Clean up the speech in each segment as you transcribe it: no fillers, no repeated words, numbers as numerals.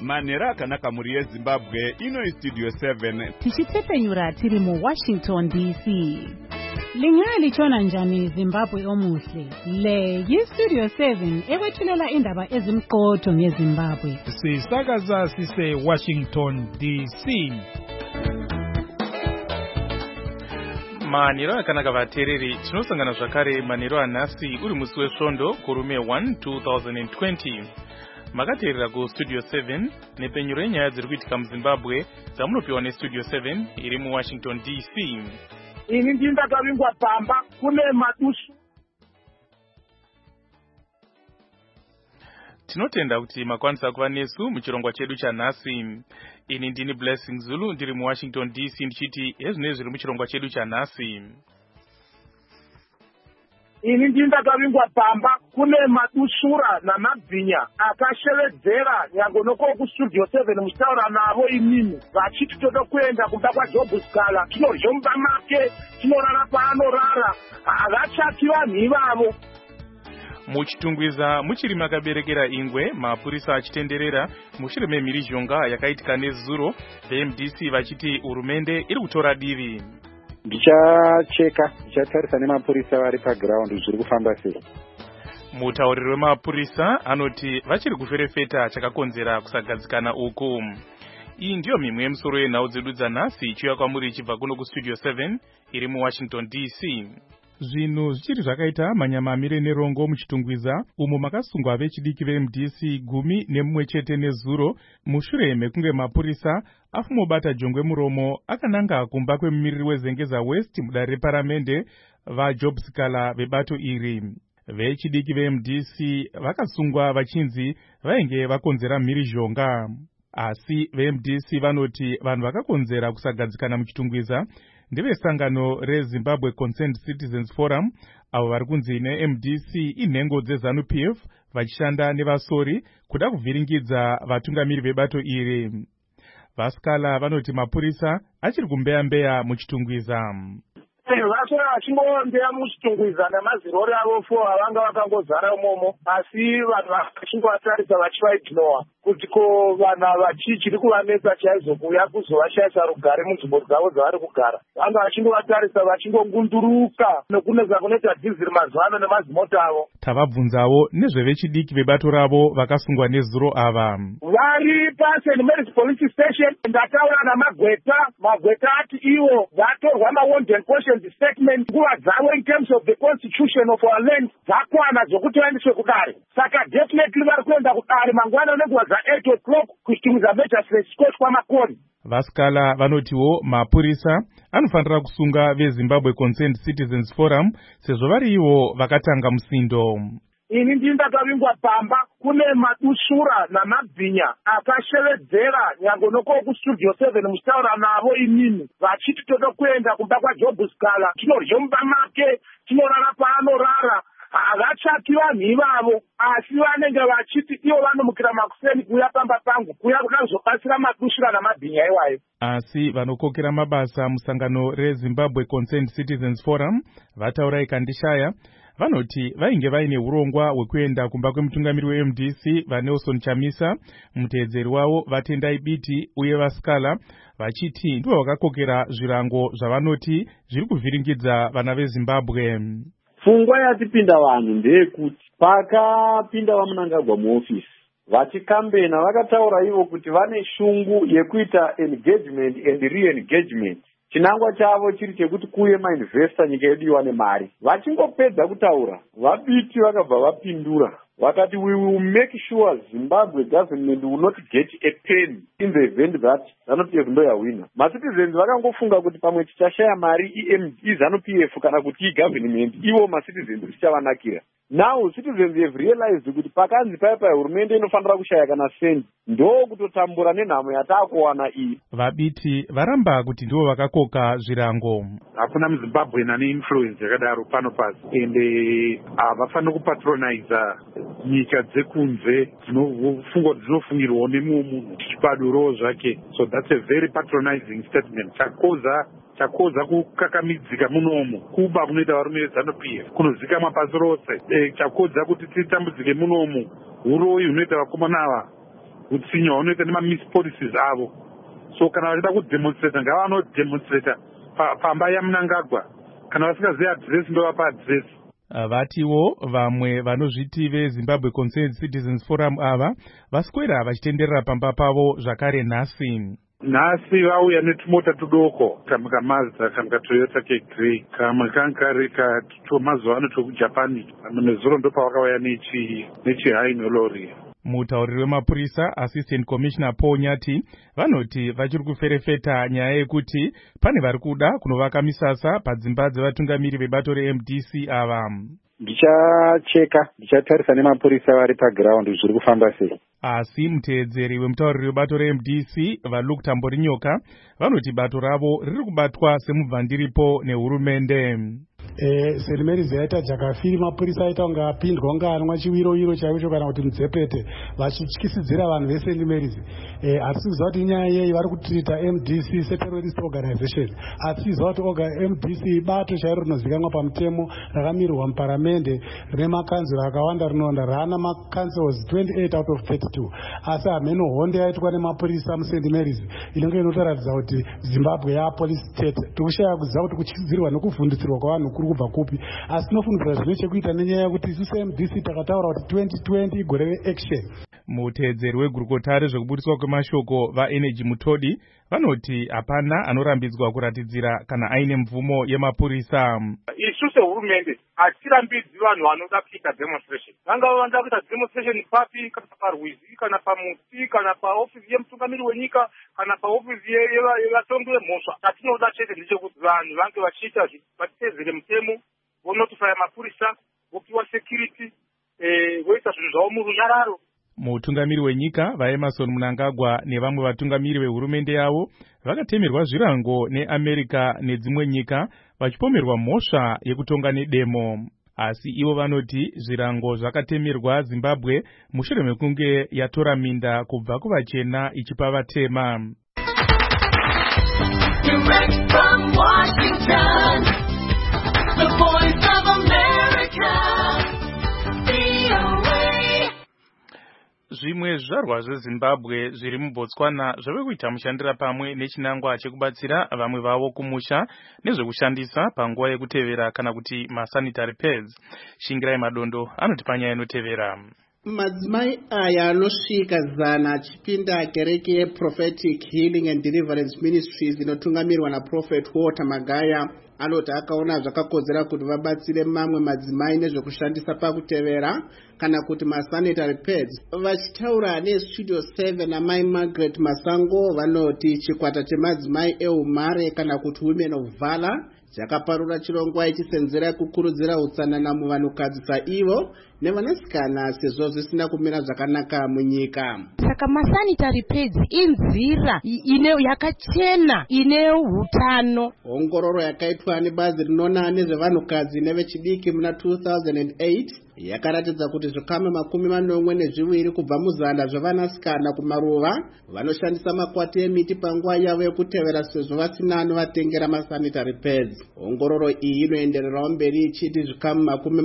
manhero akanaka mhuri yezimbabwe. Ino istudio 7 tichitsepenyura tiri muWashington DC. Lingalitshona njani Zimbabwe omuhle? Le yistudio 7 ekwethulela indaba ezimqotho ngeZimbabwe. Sisakaza sise Washington DC. Manhero akanaka vateereri, tinosangana zvakare manhero anhasi uri musi wesvondo kurume 1 2020. Makateerera kustudio 7 nepenyuro yenyaya dziri kuitika muZimbabwe dzamunopiwa nestudio 7 iri muWashington DC. Ini ndakavingwa pamba kune madusu. Tinotenda kuti makwanisa kuva nesu muchirongwa chedu chanhasi. Ini ndini Blessing Zulu ndiri muWashington DC ndichiti ezvinezvi zviri muchirongwa chedu chanhasi. Ini ndakavingwa pamba kune madusura namabhinya akashevedzera nyango noko kustudio 7 muchitaura navo imini vachiti toda kuenda kumba kwaJob Scala tinorya mumba make tinorara paanorara havachati vanhu ivavo. Muchitungwiza muchiri makaberekera ingwe, mapurisa achitenderera mushure memhirizhonga yakaitika nezuro, veMDC vachiti hurumende iri kutora divi. Ndichatarisa nemapurisa vari paground zviri kufamba sei. Mutauriri wemapurisa anoti vachiri kuferefeta chakakonzera kusagadzikana uku. Iyi ndiyo mimwe yemusoro yenhau dzedu dzanhasi ichiuya kwamuri ichibva kuno kustudio 7 iri muWashington DC. Zvinhu zvichiri zvakaita manyamamire nerongo muchitungwiza umo makasungwa vechidiki veMDC 11 chete nezuro mushure mekunge mapurisa afumobata jongwe muromo akananga kumba kwemumiriri weZengeza West mudare reparamende vaJob Scala vebato iri. Vechidiki veMDC vakasungwa vachinzi vainge vakonzera mhirizhonga. Asi veMDC vanoti vanhu vakakonzera kusagadzikana muchitungwiza ndevesangano reZimbabwe Concerned Citizens Forum, avo vari kunzi neMDC inhengo dzeZANU-PF vachishanda nevasori kuda kuvhiringidza vatungamiri vebato iri. VaScala vanoti mapurisa achiri kumbeya-mbeya muchitungwiza. Vasora vachingombeya muchitungwiza namazirori avo 4 vanga vakangozara umomo, asi vanhu vachingovatarisa vachivaignowa kuti ko vanhu ava chiri kuvanetsa chaizvo kuuya kuzovashayisa rugare munzvimbo dzavo dzavari kugara. Vanga vachingovatarisa vachingongunduruka nekunetsa kunoita dhiziri mazuva ano nemazimota avo. Tavabvunzawo nezvevechidiki vebato ravo vakasungwa nezuro ava. Vari paSt Mary's Police Station. Ndataura namagweta, magweta ati ivo vatorwa mawanted questions statement nguva dzavo in terms of the constitution of our land dzakwana dzokuti vaendeswe kudare. Saka definitely vari kuenda kudare mangwana nenguva za8 o'clock kuchitungwiza Magistrates Court kwamakoni. VaScala vanotiwo mapurisa anofanira kusunga veZimbabwe Concerned Citizens Forum sezvo vari ivo vakatanga musindo. Ini ndakavingwa pamba kune madusura namabhinya akashevedzera nyango noko kustudio 7 muchitaura navo imini vachiti toda kuenda kumba kwaJob Scala tinorya mumba make tinorara paanorara havachati vanhu ivavo, asi vanenge vachiti ivo vanomukira makuseni kuuya pamba pangu kuuya kudazobatsira madusura namabhinya iwayo. Asi vanokokera mabasa musangano reZimbabwe Concerned Citizens Forum vataura ikandishaya vanoti vainge vaine urongwa hwekuenda kumba kwemutungamiri weMDC vaNelson Chamisa, muteedzeri wavo vaTendai Biti uye vaScala vachiti ndivo vakakokera zvirango zvavanoti zviri kuvhiringidza vana veZimbabwe. Pfungwa yatipinda vanhu ndeyekuti pakapinda vaMunangagwa muofisi vachikambena vakataura ivo kuti vane shungu yekuita engagement and re-engagement. Chinangwa chavo chiri chekuti kuuye mainvesta nyika yedu iwane mari. Vachingopedza kutaura vaBiti vakabva vapindura vakati we will make sure Zimbabwe government will not get a pen in the event that ZANU-PF ndo yawina. Macitizens vakangofunga kuti pamwe tichashaya mari iZANU-PF kana kuti igovernment ivo macitizens tichavanakira. Now citizens have realized kuti pakanzi paya hurumende inofanira kushaya kana sendi ndo kutotambura nenhamo yataakuwana iyi. VaBiti varamba kuti ndivo vakakoka zvirango. Hakuna muZimbabwe ane influence yakadaro pano pasi ende havafanira kupatronize nyika dzekunze dzinofungwa dzinofungirwawo nemumwe munhu chipaduro zvake. So that's a very patronizing statement. Chakoza kukakamidzika munomu kuba kunoita varume veZANU-PF kunozikamwa pasi rose. Chakoza kuti titambudzike munomu uroyi hunoita vakomana ava utsinye hwavanoita nemamiss policies avo. So kana vachida kudemonstrata ngavanodemonstrata pamba yaMnangagwa, kana vasingazivi adresi ndovapa adresi. Vatiwo vamwe vanozviti veZimbabwe Concerned Citizens Forum ava vaswera vachitenderera pamba pavo zvakare nhasi. Nhasi vauya netumota tudoko, kamwe kaMazda, kamwe kaToyota keGrey, kamwe kankarika tomazuva ano tokujapani, pamwe nezuro ndopavakauya nechihaino lori. Mutauriri wemapurisa Assistant Commissioner Paul Nyati vanoti vachiri kuferefeta nyaya yekuti pane vari kuda kunovaka misasa padzimba dzevatungamiri vebato reMDC ava. Ndichatarisa nemapurisa vari paground zviri kufamba sei. Asi muteedzeri wemutauriri webato reMDC vaLuke Tamborinyoka vanoti bato ravo riri kubatwa semubvandiripo nehurumende. St. Mary's yaita jakafiri, mapurisa aita kunge apindwa kunge anwa chiwiro chaicho kana kuti mudzepete vachityisidzira vanhu veSt. Mary's. Hatisiziva kuti inyaya yei vari kutiita MDC seterrorist organization. Hatisiziva kuti MDC ibato chairo rinozivikanwa pamutemo rakamirirwa muparamende rine makanzuro akawanda rinowanda rana macancels 28 out of 32. Asi hameno hondo yaitwa nemapurisa muSt. Mary's inenge inotaridza kuti Zimbabwe yapolice state. Tikushaya kuziva kuti kutyisidzirwa nekuvhundisirwa kwavanhu kuri kubva kupi. Asi tinofungidzira zvine chekuita nenyaya yekuti isusu MDC takataura kuti 2020 igore reaction. Muteedzeri wegurukota rezvekubudiswa kwemashoko vaEnergy Mutodi vanoti hapana anorambidzwa kuratidzira kana aine mvumo yemapurisa. Isu sehurumende hatirambidzi vanhu vanoda kuita demonstration. Vanga vanoda kuita demonstration papi, kana parwizi, kana pamuti, kana paofisi yemutungamiri wenyika, kana paofisi yevatongi vemhosva. Chatinoda chete ndechekuti vanhu vange vachiita vatitedzere mutemo, vonotifaya mapurisa, vopiwa security, voita zvinhu zvavo murunyararo. Mutungamiri wenyika vaEmmerson Mnangagwa nevamwe vatungamiri vehurumende yavo vakatemerwa zvirango neAmerica nedzimwe nyika vachipomerwa mhosva yekutonga nedemo. Asi ivo vanoti zvirango zvakatemerwa Zimbabwe mushure mekunge yatora minda kubva kuvachena ichipa vatema. Direct from Washington, the voice of America. Zvimwe zvizvarwa zveZimbabwe zviri muBotswana zvave kuita mushandira pamwe nechinangwa chekubatsira vamwe vavo kumusha nezvekushandisa panguva yekutevera kana kuti masanitary pads. Shingirai Madondo anoti panyaya inotevera. Madzimai aya anosvika 100 achipinda kereke yeProphetic Healing and Deliverance Ministries inotungamirwa naProphet Walter Magaya anoti akaona zvakakodzera kuti vabatsire mamwe madzimai nezvekushandisa pakutevera kana kuti masanitary pads. Vachitaura neStudio 7 namai Margaret Masango vanoti chikwata chemadzimai eumhare kana kuti Women of Valor chakaparura chirongwa ichisenzera kukurudzira utsanana muvanhukadzi saivo nevanasikana sezvo zvisina kumira zvakanaka munyika. Saka masanitary pads inzira yakachena ine hutano. Ongororo yakaitwa nebazi rinoona nezvevanhukadzi nevechidiki muna 2008 yakaratidza kuti zvikamu 42 kubva muzana zvevanasikana kumaruva vanoshandisa makwati emiti panguva yavo yekutevera sezvo vasina anovatengera masanitary pads. Ongororo iyi inoendererawo mberi ichiti zvikamu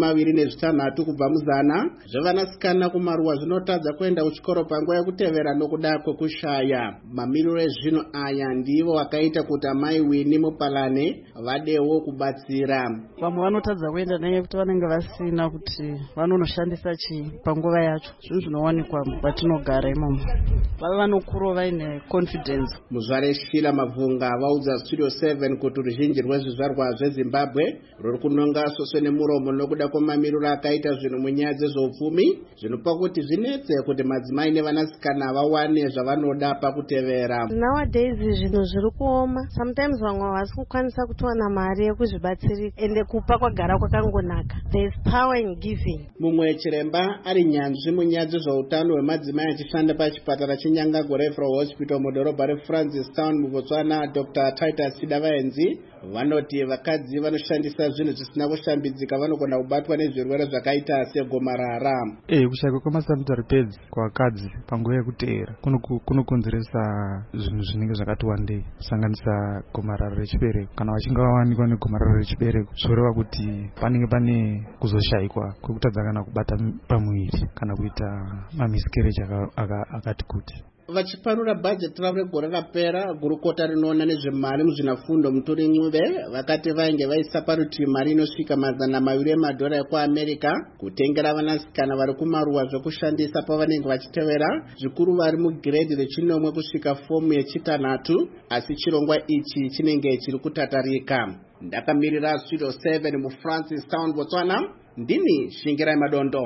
26 kubva muzana zvevanasikana kumaruva zvinotadza kuenda kuchikoro panguva yekutevera nokuda kwekushaya. Mamiriro ezvino aya ndivo vakaita kuti amai Winnie Mupalane vadewo kubatsira. Vamwe vanotadza kuenda nenyaya kuti vanenge vasina kuti vanonoshandisa chii panguva yacho. Zvinhu zvinowanikwa patinogara imomo. Vava vanokuro vaine confidence. Muzvare Shila Mavunga vaudza Studio 7 kuti ruzhinji rwezvizvarwa zveZimbabwe ruri kunonga soswe nemuromo nokuda kwemamiriro akaita zvinhu munyaya dzezveupfumi zvinopa kuti zvinetse kuti madzimai nevanasikana vawane zvavanoda pakutevera. Nowadays zvinhu zviri kuoma. Sometimes vamwe havasi kukwanisa kutowana mari yekuzvibatsirika ende kupa kwagara kwakangonaka. There is power in giving. Mumwe chiremba ari nyanzvi munyaya dzezveutano hwemadzimai achishanda pachipatara cheNyangago Referral Hospital mudhorobha reFrancistown muBotswana, Dr. Titus Sidavaenzi vanoti vakadzi vanoshandisa zvinhu zvisina kushambidzika vanogona kubatwa nezvirwere zvakaita nezvegomarara. Kushayikwa kwemasanitary pads kwavakadzi panguva yekuteera kunokonzeresa zvinhu zvinenge zvakati wandei, kusanganisa gomarara rechibereko. Kana vachinge vawanikwa negomarara rechibereko, zvoreva kuti panenge pane kuzoshayikwa kwekutadza kana kubata pamuviri kana kuita mamiscarriage akati kuti. Vachipanura bhajeti ravo regore rapera, gurukota rinoona nezvemari muzvinafundo Muturi Ncube vakati vainge vaisa parutivi mari inosvika $200 emadhora ekuAmerica kutengera vanasikana vari kumaruwa zvekushandisa pavanenge vachitevera, zvikuru vari mugiredhi rechinomwe kusvika fomu yechitanhatu, asi chirongwa ichi chinenge chiri kutatarika. Ndakamirira Studio 7 muFrancis Town, Botswana, ndini Shingirai Madondo.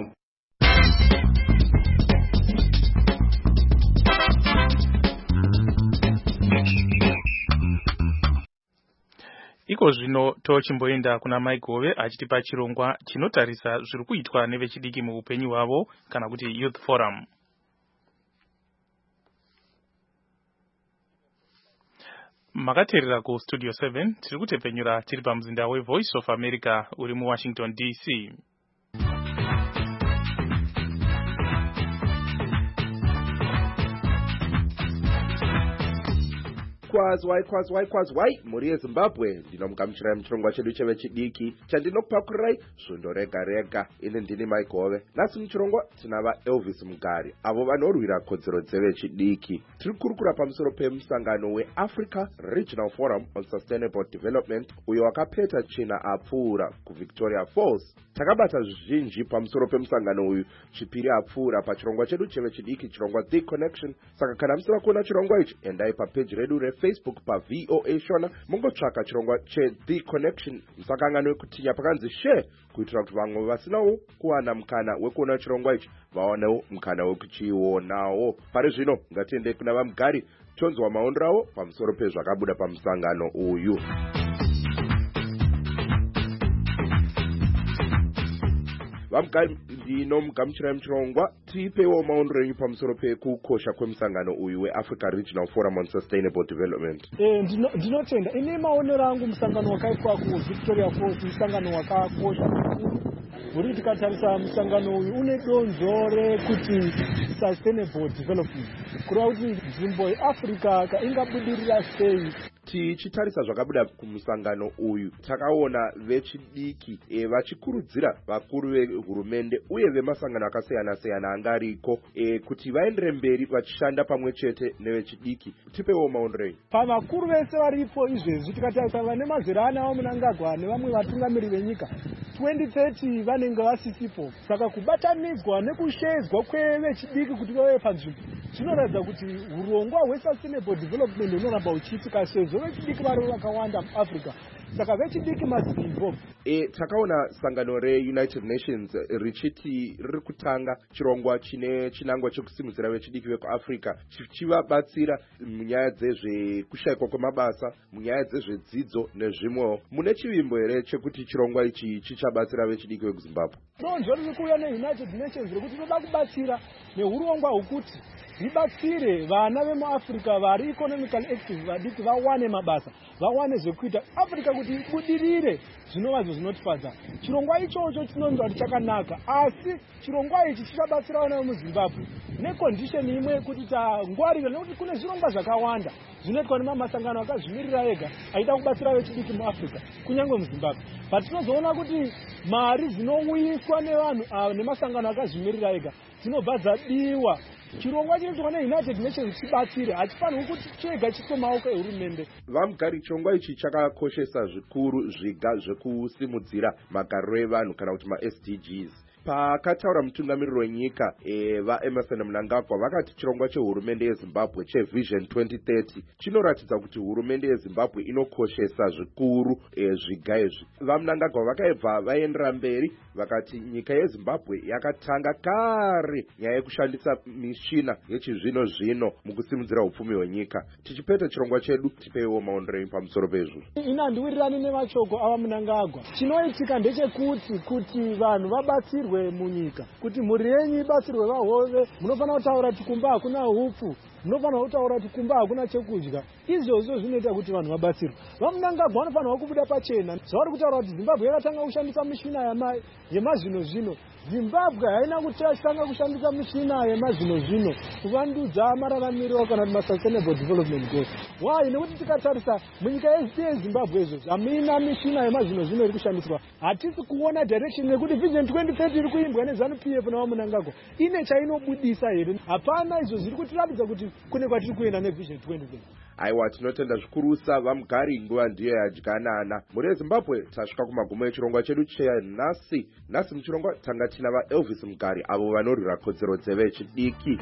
Iko zvino tochimboenda kuna Maigove achitipa chirongwa chinotarisa zviri kuitwa nevechidiki muupenyu hwavo kana kuti Youth Forum. Makateerera ku Studio 7 tiri kutepenyura tiri pamuzinda weVoice of America uri muWashington DC. Kwazwai muri yeZimbabwe ndinomugamuchirai muchirongwa chedu chevechidiki chandinokupakurai svondo rega rega. Ini ndini Maigove. Nhasi muchirongwa tinava Elvis Mugari avo vanorwira kodzero dzevechidiki. Tiri kurukura pamusoro pemusangano weAfrica Regional Forum on Sustainable Development uyo wakapeta china apfuura kuVictoria Falls. Takabata zvizhinji pamusoro pemusangano uyu chipiri apfuura pachirongwa chedu chevechidiki, chirongwa The Connection. Saka kana musina kuona chirongwa ichi, endai papeji redu Facebook pa VOA Shona mungotsvaka chirongwa The Connection. Musakanganwe kutinya pakanzi share kuitira kuti vamwe vasinawo kuwana mukana wekuona chirongwa ichi vaonewo mukana wekuchionawo. Pari zvino ngatiende kuna vaMugari tonzwa maondero avo pamusoro pezvakabuda pamusangano uyu. VaMugari ndinomugamuchirai muchirongwa, tipewo maondero enyu pamusoro pekukosha kwemusangano uyu weAfrica Regional Forum on Sustainable Development. Ndinotenda ine maonero angu musangano wakaitwa kuVictoria Falls musangano wakakosha zvikuru. Uri tikatarisa musangano uyu une donzo rekuti sustainable development, kureva kuti nzvimbo yeAfrica ingabudirira sei. Tichitarisa zvakabuda kumusangano uyu, takaona vechidiki vachikurudzira vakuru vehurumende uye vemasangano akasiyana-siyana angariko kuti vaendere mberi vachishanda pamwe chete nevechidiki. Tipewo maondero. Pavakuru vese varipo izvezvi tikatarisa vane mazera anawo Mnangagwa nevamwe vatungamiri venyika 2030 vanenge vasisipo. Saka kubatanidzwa nekushedzwa kwevechidiki kuti vave panzvimbo zvinoratidza kuti urongwa hwesustainable development hunoramba huchiitika sezvo vechidiki vari vakawanda muAfrica. Saka vechidiki must be involved. Takaona sangano reUnited Nations richiti riri kutanga chirongwa chine chinangwa chekusimudzira vechidiki vekuAfrica chichivabatsira munyaya dzezvekushayikwa kwemabasa, munyaya dzezvedzidzo nezvimwewo. Mune chivimbo here chekuti chirongwa ichi chichabatsira vechidiki vekuZimbabwe? Donzvo riri kuuya neUnited Nations rekuti toda kubatsira neurongwa hwekuti ribatsire vana vemuAfrica vari economically active vadiki vawane mabasa, vawane zvekuita. Africa kuti ibudirire zvinova zvinotifadza. Chirongwa ichocho chinonzwa kuti chakanaka, asi chirongwa ichi chichabatsira vana vemuZimbabwe necondition imwe kuti tangwarira, nekuti kune zvirongwa zvakawanda zvinoitwa nemamasangano akazvimirira ega aida kubatsira vechidiki muAfrica kunyange muZimbabwe. Patinozoona kuti mari dzinouyiswa nevanhu nemasangano akazvimirira ega dzinobva dzadiwa. Chirongwa chinoitwa neUnited Nations chibatsire, hachifanirwi kuti chega chiiswe maoko ehurumende. VaMugari, chirongwa ichi chakakoshesa zvikuru zviga zvekusimudzira magariro evanhu kana kuti maSDGs. Pakataura mutungamiriri wenyika vaEmerson Mnangagwa vakati chirongwa chehurumende yeZimbabwe cheVision 2030 chinoratidza kuti hurumende yeZimbabwe inokoshesa zvikuru zviga izvi. VaMnangagwa vakaibva vaendera mberi vakati nyika yeZimbabwe yakatanga kare nyaya yekushandisa mishina yechizvino zvino mukusimudzira upfumi hwenyika. Tichipeta chirongwa chedu, tipewo maondero pamusoro pezvo. Ina handiwirirani nemashoko avaMnangagwa. Chinoitika ndechekuti vanhu vabatsirwe munyika, kuti mhuri yenyu ibatsirwe vahove. Munofanira kutaura kuti kumba hakuna hupfu, munofanira kutaura kuti kumba hakuna chekudya. Izvozvo zvinoita kuti vanhu vabatsirwe. Vamunangagwa vanofanira kubuda pachena. Zvavari kutaura kuti Zimbabwe yakatanga kushandisa mishina yemazvino zvino. Zimbabwe haina kutanga kushandisa mishina yemazvino zvino kuvandudza mararamiro kana kuti sustainable development goals. Why? Nekuti tikatarisa munyika yeZimbabwe izvozvo hamina mishina yemazvino zvino iri kushandiswa. Hatisi kuona direction nekuti Vision 2030 iri kuimbwa neZANU-PF navamunangagwa ine chainobudisa here. Hapana, izvo zviri kutiratidza kuti kune kwatiri kuenda neVision 2030. Aiwa, tinotenda zvikurusa vamugari, nguva ndiyo yadyanana. Muri Zimbabwe tasvika kumagumo echirongwa chedu chenhasi. Nhasi muchirongwa tanga tina vaElvis Mugari avo vanorwira kodzero dzevechidiki.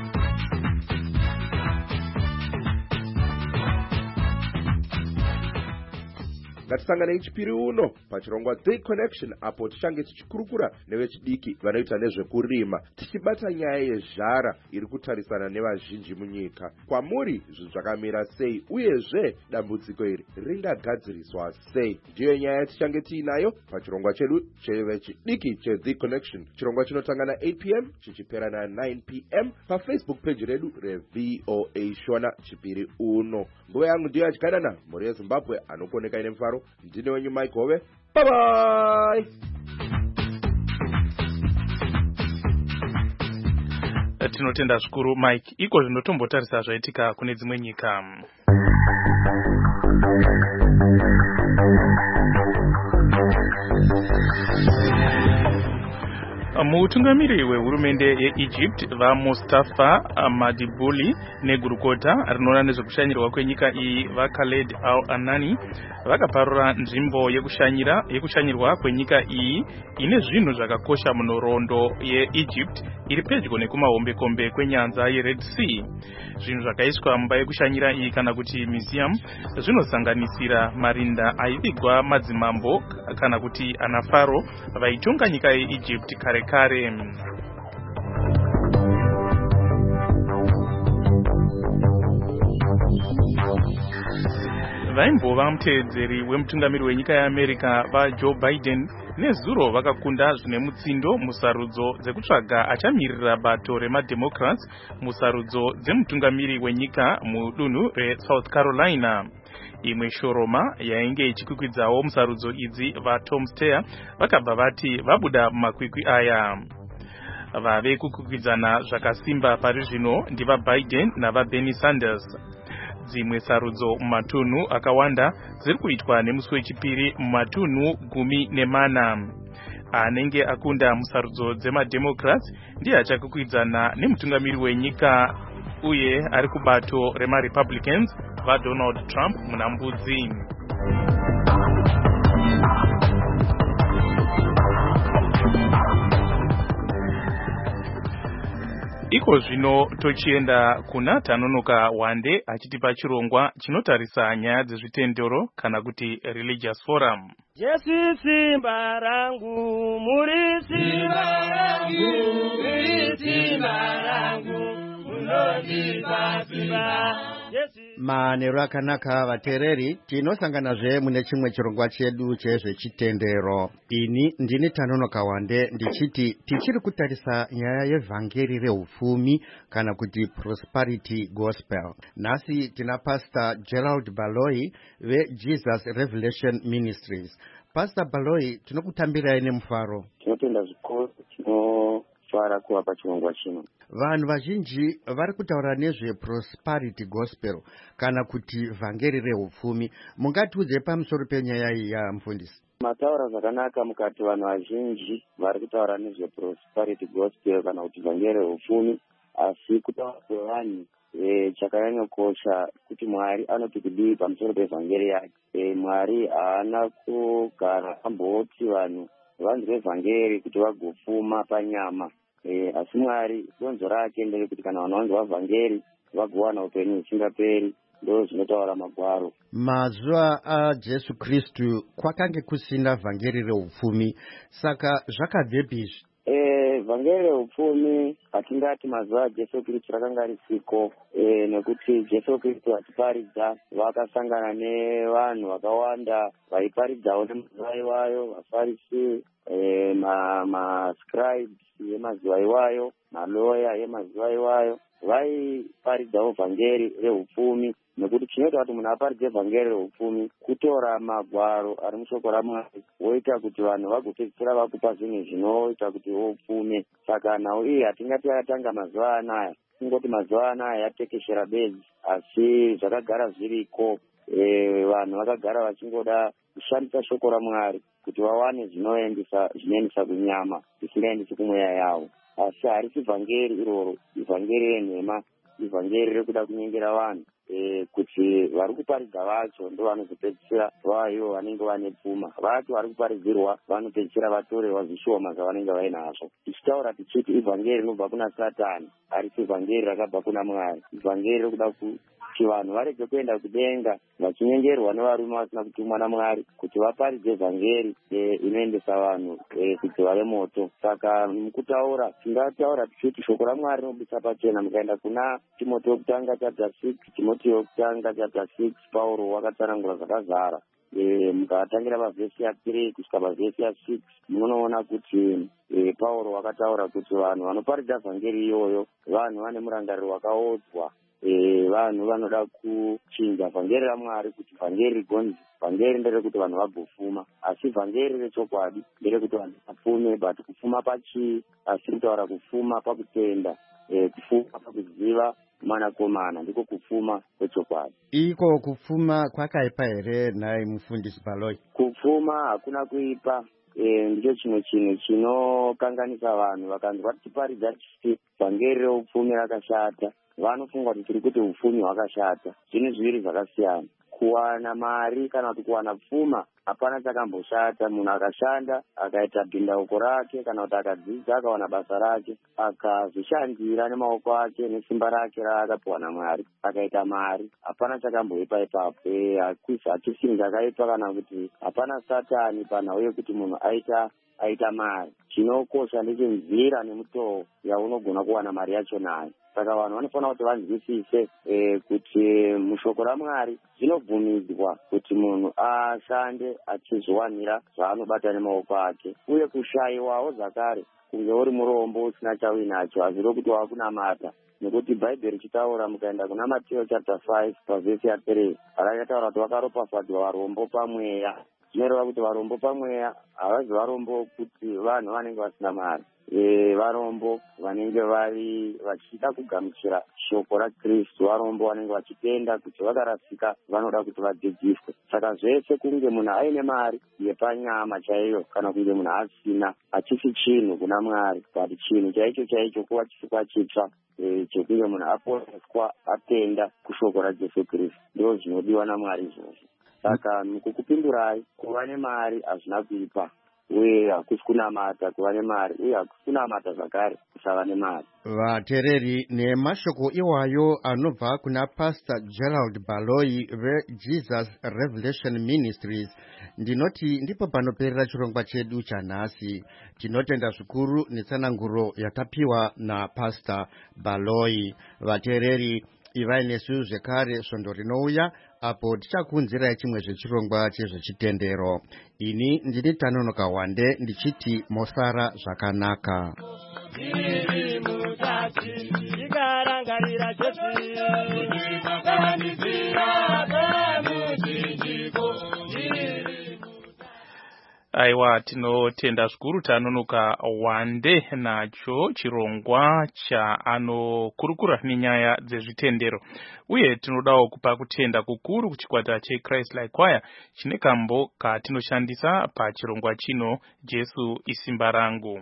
Ngatisangane ichipiri uno pachirongwa The Connection apo tichange tichikurukura nevechidiki vanoita nezvekurima tichibata nyaya yezhara iri kutarisana nevazhinji munyika. Kwamuri zvinhu zvakamira sei uyezve dambudziko iri ringagadziriswa sei? Ndiyo nyaya tichange tiinayo pachirongwa chedu chevechidiki cheThe Connection. Chirongwa chinotanga na 8 p.m. chichipera na 9 p.m. paFacebook page redu reVOA Shona chipiri uno. Nguva yangu ndiyo yadyanana. Muri yeZimbabwe anokoneka ine mfaro. Ndine wenyu Mike Hove. Bye bye. Tinotenda zvikuru Mike. Iko zvinotombotarisa zvaitika kune dzimwe nyika. Mutungamiri wehurumende yeEgypt vaMustafa Madibuli negurukota rinoona nezvekushanyirwa kwenyika iyi vaKhaled Al-Anani vakaparura nzvimbo yekushanyirwa kwenyika iyi ine zvinhu zvakakosha munhoroondo yeEgypt iri pedyo nekumahombekombe kwenyanza yeRed Sea. Zvinhu zvakaiswa mumba yekushanyira iyi kana kuti museum zvinosanganisira marinda aivigwa madzimambo kana kuti anafaro vaitonga nyika yeEgypt kare. Vaimbova muteedzeri wemutungamiri wenyika yeAmerica vaJoe Biden nezuro vakakunda zvine mutsindo musarudzo dzekutsvaga achamirira bato remademocrats musarudzo dzemutungamiri wenyika mudunhu reSouth Carolina. Imwe shoroma yainge ichikwikwizawo musarudzo idzi vaTom Steyer vakabva vati vabuda mumakwikwi aya. Vave kukwikwidzana zvakasimba pari zvino ndivaBiden navaBernie Sanders. Dzimwe sarudzo mumatunhu akawanda dziri kuitwa nemusi wechipiri mumatunhu 14. Anenge akunda musarudzo dzemademocrats ndiye achakwikwidzaana nemutungamiri wenyika uye ari kubato remaRepublicans vaDonald Trump muna mbudzi. Iko zvino tochienda kuna Tanonoka Wande achitipa chirongwa chinotarisa nyaya dzezvitendero kana kuti religious forum. Jesu simba rangu, muri simba rangu, muri simba rangu, munondipa simba. Manero akanaka vateereri, tinosanganazve mune chimwe chirongwa chedu chezvechitendero. Ini ndini Tanonoka Wande ndichiti tichiri kutarisa nyaya yevhangeri reupfumi kana kuti prosperity gospel. Nhasi tina Pastor Gerald Baloyi veJesus Revelation Ministries. Pastor Baloyi, tinokutambirai nemufaro. Tinotenda zvikuru, tinofara kuva pachirongwa chino. Vanhu vazhinji vari kutaura nezveprosperity gospel kana kuti vhangeri reupfumi. Mungatiudze pamusoro penyaya iyi mufundisi? Mataura zvakanaka mukati vanhu vazhinji vari kutaura nezveprosperity gospel kana kuti vhangeri reupfumi, asi kutaura kwevanhu chakanyanyokosha kuti Mwari anoti kudii pamusoro pevhangeri yake. Mwari haana kugara amboti vanhu vanzwe vhangeri kuti vagopfuma panyama. Asi Mwari donzo rake nderekuti kana vanhu vanzwa vhangeri vagowana upenyu husingaperi. Ndo zvinotaura Magwaro. Mazuva aJesu Kristu kwakange kusina vhangeri reupfumi, saka zvakabvepizvi? Vhangeri reupfumi hatingati mazuva aJesu Kristu rakanga risiko, nekuti Jesu Kristu atiparidza vakasangana nevanhu vakawanda vaiparidzawo nemazuva iwayo, vaFarisi, mascribes emazuva iwayo, maloya emazuva iwayo. vaiparidzawo vhangeri reupfumi, nekuti chinoita kuti munhu aparidze vhangeri reupfumi kutora magwaro ari mushoko raMwari woita kuti vanhu vagopedzisira vakupa zvinhu zvinoita kuti upfume. Saka nhau iyi hatingati yakatanga mazuva anaya, kungoti mazuva anaya yatekeshera bedzi, asi zvakagara zviriko. Vanhu vakagara vachingoda kushandisa shoko raMwari kuti vawane zvinoendesa kunyama zvisingaendesi kumweya yavo, asi harisi vhangeri iroro, ivhangeri renhema, ivhangeri rekuda kunyengera vanhu kuti vari kuparidza vacho ndo vanozopedzisira vaivo vanenge vane pfuma, vacho vari kuparidzirwa vanopedzisira vatorerwa zvishoma zvavanenge vainazvo. Tichitaura tichiti ivhangeri rinobva kuna Satani, harisi ivhangeri rakabva kuna Mwari. Ivhangeri rekuda kuti vanhu varege kuenda kudenga vachinyengerwa nevarume vasina kutumwa naMwari kuti vaparidze vhangeri inoendesa vanhu kuti vave moto. Saka mukutaura tingataura tichiti shoko raMwari rinobudisa pachena. Mukaenda kuna Timoteo kutanga chapter 6, Timoteo kutanga chapter 6, Pauro wakatsanangura zvakazara. Mukatangira pavhesi ya3 kusvika pavhesi ya6 munoona kuti Pauro wakataura kuti vanhu vanoparidza vhangeri iyoyo vanhu vane murangariro wakaodzwa. Vanhu vanoda kuchinja vhangeri raMwari kuti vhangeri rigonzi. Vhangeri nderekuti vanhu vagofuma, asi vhangeri rechokwadi nderekuti vanhu vapfume. But kufuma pachii? Asi kutaura kufuma pakutenda, kufuma pakuziva mwanakomana ndiko kufuma kwechokwadi. Iko kufuma kwakaipa here naye mufundisi Baloyi? Kufuma hakuna kuipa. Ndicho chimwe chinhu chinokanganisa vanhu. Vakanzwa tichiparidza tichiti vhangeri reupfumi rakashata, vanofunga kuti tiri kuti upfumi hwakashata. Zvinhu zviviri zvakasiyana. Kuwana mari kana kuti kuwana pfuma hapana chakamboshata. Munhu akashanda akaita bhindauko rake kana kuti akadzidza akawana basa rake akazvishandira nemaoko ake nesimba rake raakapiwa naMwari akaita mari, hapana chakamboipa ipapo. Hatisi zvakaipa kana kuti hapana Satani panhau yekuti munhu aita mari. Chinokosha ndechenzira nemutoo yaunogona kuwana mari yacho nayo. Saka vanhu vanofanira kuti vanzwisise kuti mushoko raMwari zvinobvumidzwa kuti munhu ashande achizviwanira zvaanobata nemaoko ake, uye kushayiwawo zvakare kunge uri murombo usina chauinacho hazviro kuti wakunamata. Nekuti Bhaibheri richitaura, mukaenda kuna Mateo chapter 5 pavhesi ya3 rakataura kuti vakaropafadzwa varombo pamweya. Zvinoreva kuti varombo pamweya havazi varombo kuti vanhu vanenge vasina mari, varombo vanenge vachida kugamuchira shoko raKristu, varombo vanenge vachitenda kuti vakarasika vanoda kuti vadzidziswe. Saka zvese kunge munhu aine mari yepanyama chaiyo kana kunge munhu asina, hachisi chinhu kuna Mwari. But chinhu chaicho kuva chisikwa chitsva chekunge munhu aponeswa atenda kushoko raJesu Kristu, ndizvo zvinodiwa naMwari izvozvo. Saka mukukupindurai, kuva nemari hazvina kuipa, uye hakusi kunamata kuva nemari, uye hakusi kunamata zvakare kusava nemari. Vateereri, nemashoko iwayo anobva kuna Pastor Gerald Baloyi veJesus Revelation Ministries, ndinoti ndipo panoperera chirongwa chedu chanhasi. Tinotenda zvikuru netsananguro yatapiwa naPastor Baloyi. Vateereri, ivai nesu zvekare svondo rinouya apo tichakunzirai chimwe zvechirongwa chezvechitendero. Ini ndini Tanonoka Wande ndichiti mosara zvakanaka. Aiwa, tinotenda zvikuru Tanonoka Wande nacho chirongwa chaanokurukura nenyaya dzezvitendero. Uye tinodawo kupa kutenda kukuru kuchikwata cheChrist Like Choir chine kambo katinoshandisa pachirongwa chino, Jesu isimba rangu.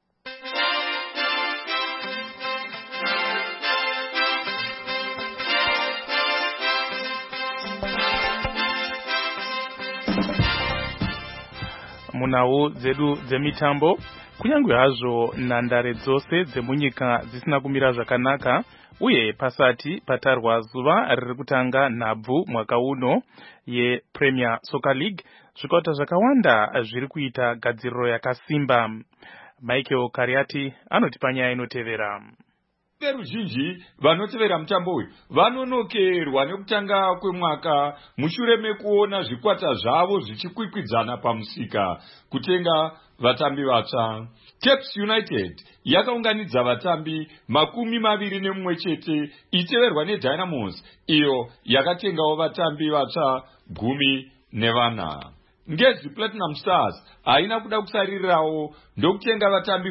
Munau dzedu dzemitambo, kunyangwe hazvo nhandare dzose dzemunyika dzisina kumira zvakanaka, uye pasati patarwa zuva riri kutanga nhabvu mwaka uno yePremier Soccer League, zvikwata zvakawanda zviri kuita gadziriro yakasimba. Michael Kariati anotipa nyaya inotevera. veruzhinji vanotevera mutambo uyu vanonokerwa nekutanga kwemwaka mushure mekuona zvikwata zvavo zvichikwikwidzana pamusika kutenga vatambi vatsva. Caps United yakaunganidza vatambi 21 chete iteverwa neDynamos iyo yakatengawo vatambi vatsva 14. Ngezi Platinum Stars haina kuda kusaririrawo ndokutenga vatambi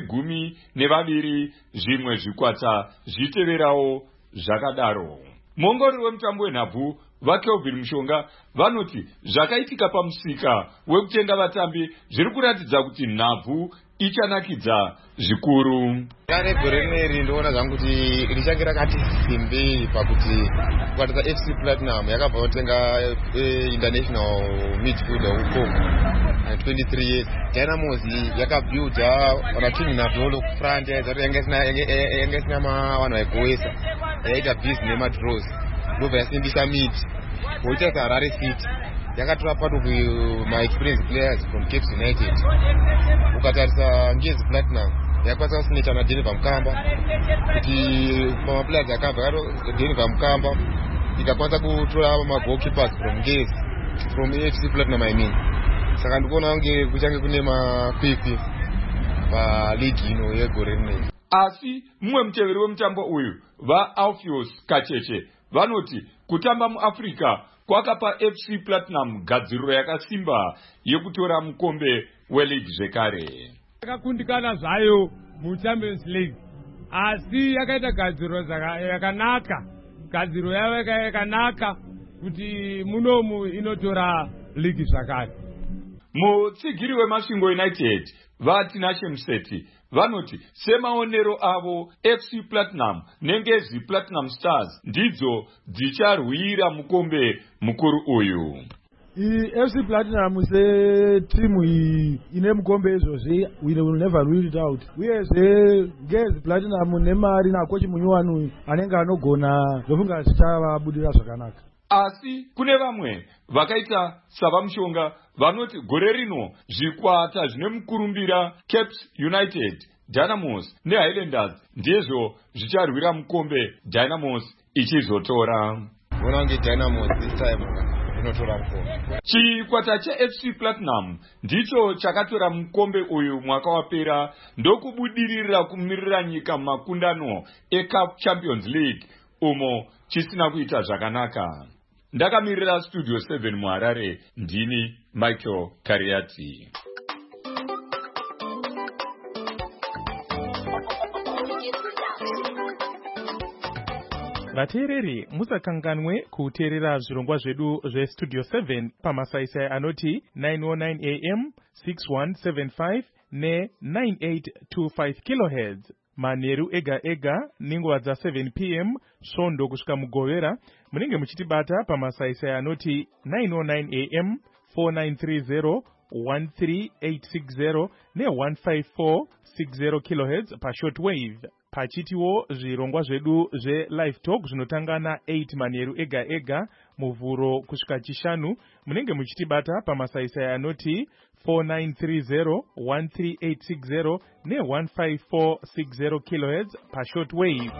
12 zvimwe zvikwata zviteverawo zvakadaro. Mongori wemutambo wenhabvu vaKelvin Mushonga vanoti zvakaitika pamusika wekutenga vatambi zviri kuratidza kuti nhabvu ichanakidza zvikuru. Gore rineri ndoona zvangu kuti richange rakati simbi pakuti kwata FC Platinum yakabva kutenga international midfielder uKongo 23 years. Dynamos yakabuilda Rakim Nadolo front yanga isina vanhu vaigowesa yaita busy nemadraws ndobva yasimbisa mid voita saHarare City yakatora part of my experienced players from Cape United. Ukatarisa Ngezi Platinum yakwanisa kusineta naDenver Mukamba kuti pamaplayers akabva Denver Mukamba ikakwanisa kutora magoalkeepers from Ngezi from AFC Platinum I mean. Saka ndikuona kunge kuchange kune makwikwi paligi ino yegore rineri. Asi mumwe muteveri wemutambo uyu vaAlpheus Kacheche vanoti kutamba muAfrica kwakapa FC Platinum gadziriro yakasimba yekutora mukombe weleague zvekare. Yakakundikana zvayo muChampions League asi yakaita gadziriro yakanaka, gadziriro yavo yakanaka kuti munomu inotora league zvakare. Mutsigiri weMasvingo United vaTinashe Museti vanoti semaonero avo FC Platinum neNgezi Platinum Stars ndidzo dzicharwira mukombe mukuru uyu. FC Platinum setimu ine mukombe izvozvi we will never rule it out. Uyezve Ngezi Platinum nemari nakochi munyowani anenge anogona ndofunga zvichavabudirira zvakanaka. Asi kune vamwe vakaita savaMushonga vanoti gore rino zvikwata zvine mukurumbira Caps United, Dynamos neHighlanders ndizvo zvicharwira mukombe Dynamos ichizotora. Vonange Dynamos this time inotora mukombe. Chikwata cheFC Platinum ndicho chakatora mukombe uyu mwaka wapera ndokubudirira kumirira nyika makundano eCup Champions League umo chisina kuita zvakanaka. Ndakamirira Studio 7 muHarare ndini Michael Kariati. Vateereri musakanganwe kuteerera zvirongwa zvedu zveStudio 7 pamasaisai anoti 909 AM 6175 ne9825 kHz manheru ega ega nenguva dza7 PM svondo kusvika mugovera. Munenge muchitibata pamasaisai anoti 909 AM 4930 13860 ne15460 kHz pashortwave. Pachitiwo zvirongwa zvedu zveLive Talk zvinotanga na8 manheru ega ega muvhuro kusvika chishanu. Munenge muchitibata pamasaisai anoti 4930 13860 ne15460 kHz pashortwave.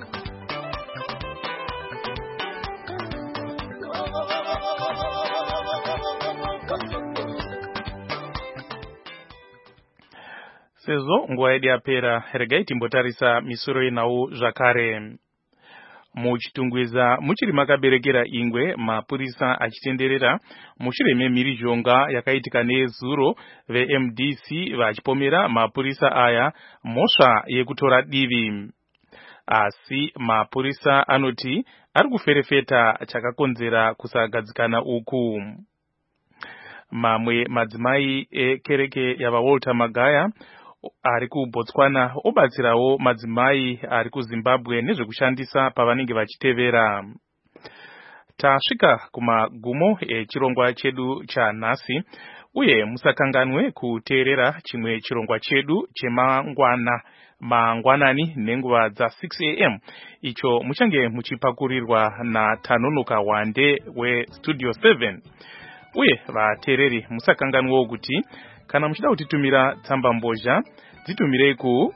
Sezvo nguva yedu yapera, regai timbotarisa misoro yenhau zvakare. Muchitungwiza muchiri makaberekera ingwe, mapurisa achitenderera mushure memhirizhonga yakaitika nezuro veMDC vachipomera mapurisa aya mhosva yekutora divi. Asi mapurisa anoti ari kuferefeta chakakonzera kusagadzikana uku. Mamwe madzimai ekereke yavaWalter Magaya ari kuBotswana obatsirawo madzimai ari kuZimbabwe nezvekushandisa pavanenge vachitevera. Tasvika kumagumo echirongwa chedu chanhasi, uye musakanganwe kuteerera chimwe chirongwa chedu mangwanani nenguva dza6 AM icho muchange muchipakurirwa naTanonoka Wande weStudio 7. Uye vateereri musakanganwewo kuti kana muchida kutitumira tsamba mbozha Titumire ku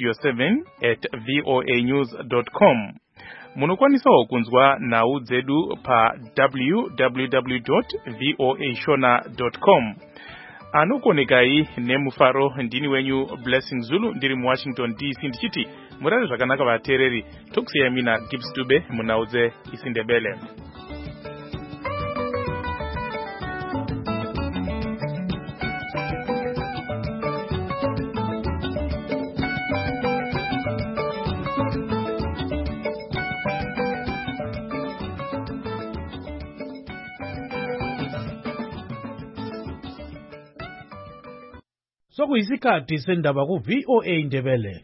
studio7@voanews.com. Munokwanisa kunzwa nawu zedu pa www.voashona.com. Anokonekai nemufaro ndini wenyu Blessing Zulu ndiri mu Washington DC ndichiti murare zvakanaka vatereri tokusiyamina Gibbs Dube munauze isindebele. Sokuyisikhathi sendaba ku VOA Ndebele.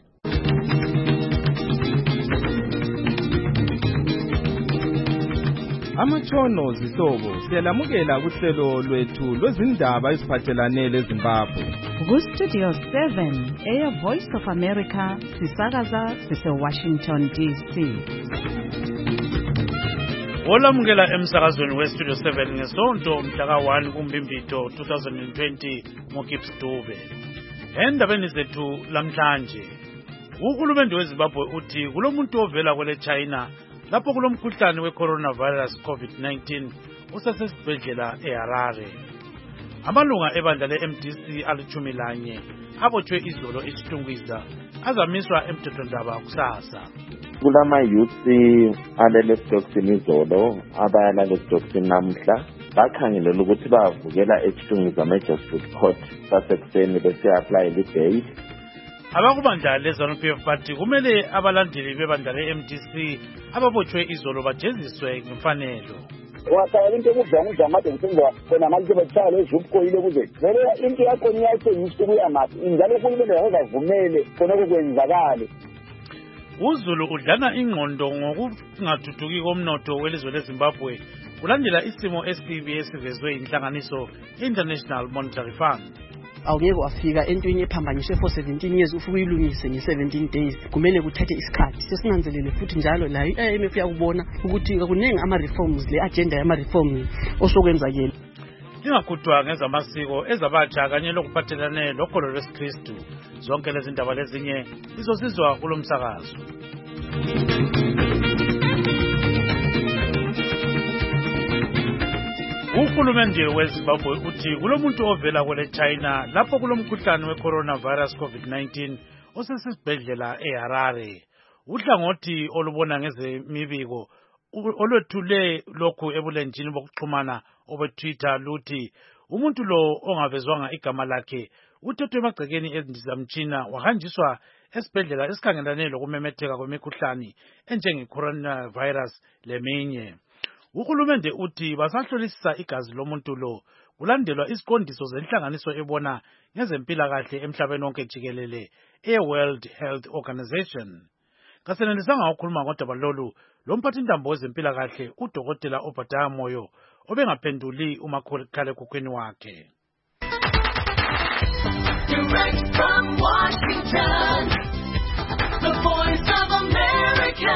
Amatshono zihlobo siyalamukela kuhlelo lwethu lwezindaba eziphathelane leZimbabwe. Ku Studio 7 Air Voice of America sisakaza sise Washington DC. Olamukela emsakazweni we Studio 7 ngesonto mhla ka-1 kuMbimbito 2020 ngoGibbs Dube. Endabeni zethu lamhlanje, uhulumende weZimbabwe uthi kulomuntu ovela kwele China lapho kulomkhuhlane we-coronavirus COVID-19 usasesibhedlela eHarare. Amalunga ebandla le-MDC ali-11 abotshwe izolo eShitungwiza azamiswa emthethwandaba kusasa. Kulama-youth alele Stockton izolo abayalala eStockton namhla bakhangelela ukuthi bavukela eShitungwiza Magistrate Court sasekuseni bese-apply bail. Abakubandla le-ZANU-PF bathi kumele abalandeli bebandla le-MDC ababotshwe izolo bajeziswe ngemfanelo. Wasala into ekudla made ngisenza khona manje betshalo ezubukhoyile kuze vele into yakho niyayisengisa kuya mathi njalo uhulumende akavumele khona okwenzakale. uZulu udlana ingqondo ngokungathuthuki komnotho welizwe leZimbabwe kulandela isimo esibi esivezwe inhlanganiso International Monetary Fund. Awungeke wafika entweni ephambanyiswe for 17 years ufike uyilungise nge-17 days kumele kuthathe isikhathi. Sesinanzelele futhi njalo la i-IMF yakubona ukuthi kuningi ama-reforms le agenda yama-reforms osokwenzakele. Lingakhuthwa ngezamasiko ezabatsha kanye lokuphathelane lokholo lwesikristu. Zonke lezi ndaba lezinye izosizwa kulo msakazo. Uhulumende weZimbabwe uthi kulomuntu ovela kwele China lapho kulomkhuhlane we-coronavirus COVID-19 osesibhedlela eHarare. Uhlangothi olubona ngezemibiko olwethule lokhu ebulenjini bokuxhumana obeTwitter luthi umuntu lo ongavezwanga igama lakhe uthethwe emagcekeni endizamtshina wahanjiswa esibhedlela esikhangelane lokumemetheka kwemikhuhlane enjenge-coronavirus leminye. Uhulumende uthi basahlolisisa igazi lomuntu lo kulandelwa isiqondiso zenhlanganiso ebona ngezempilakahle emhlabeni wonke jikelele e-World Health Organization. Kasenelisanga ukukhuluma ngodaba lolu lomphathintambo wezempilakahle uDokotela Obadiah Moyo obengaphenduli umakhalekhukhwini wakhe. Direct from Washington, the Voice of America,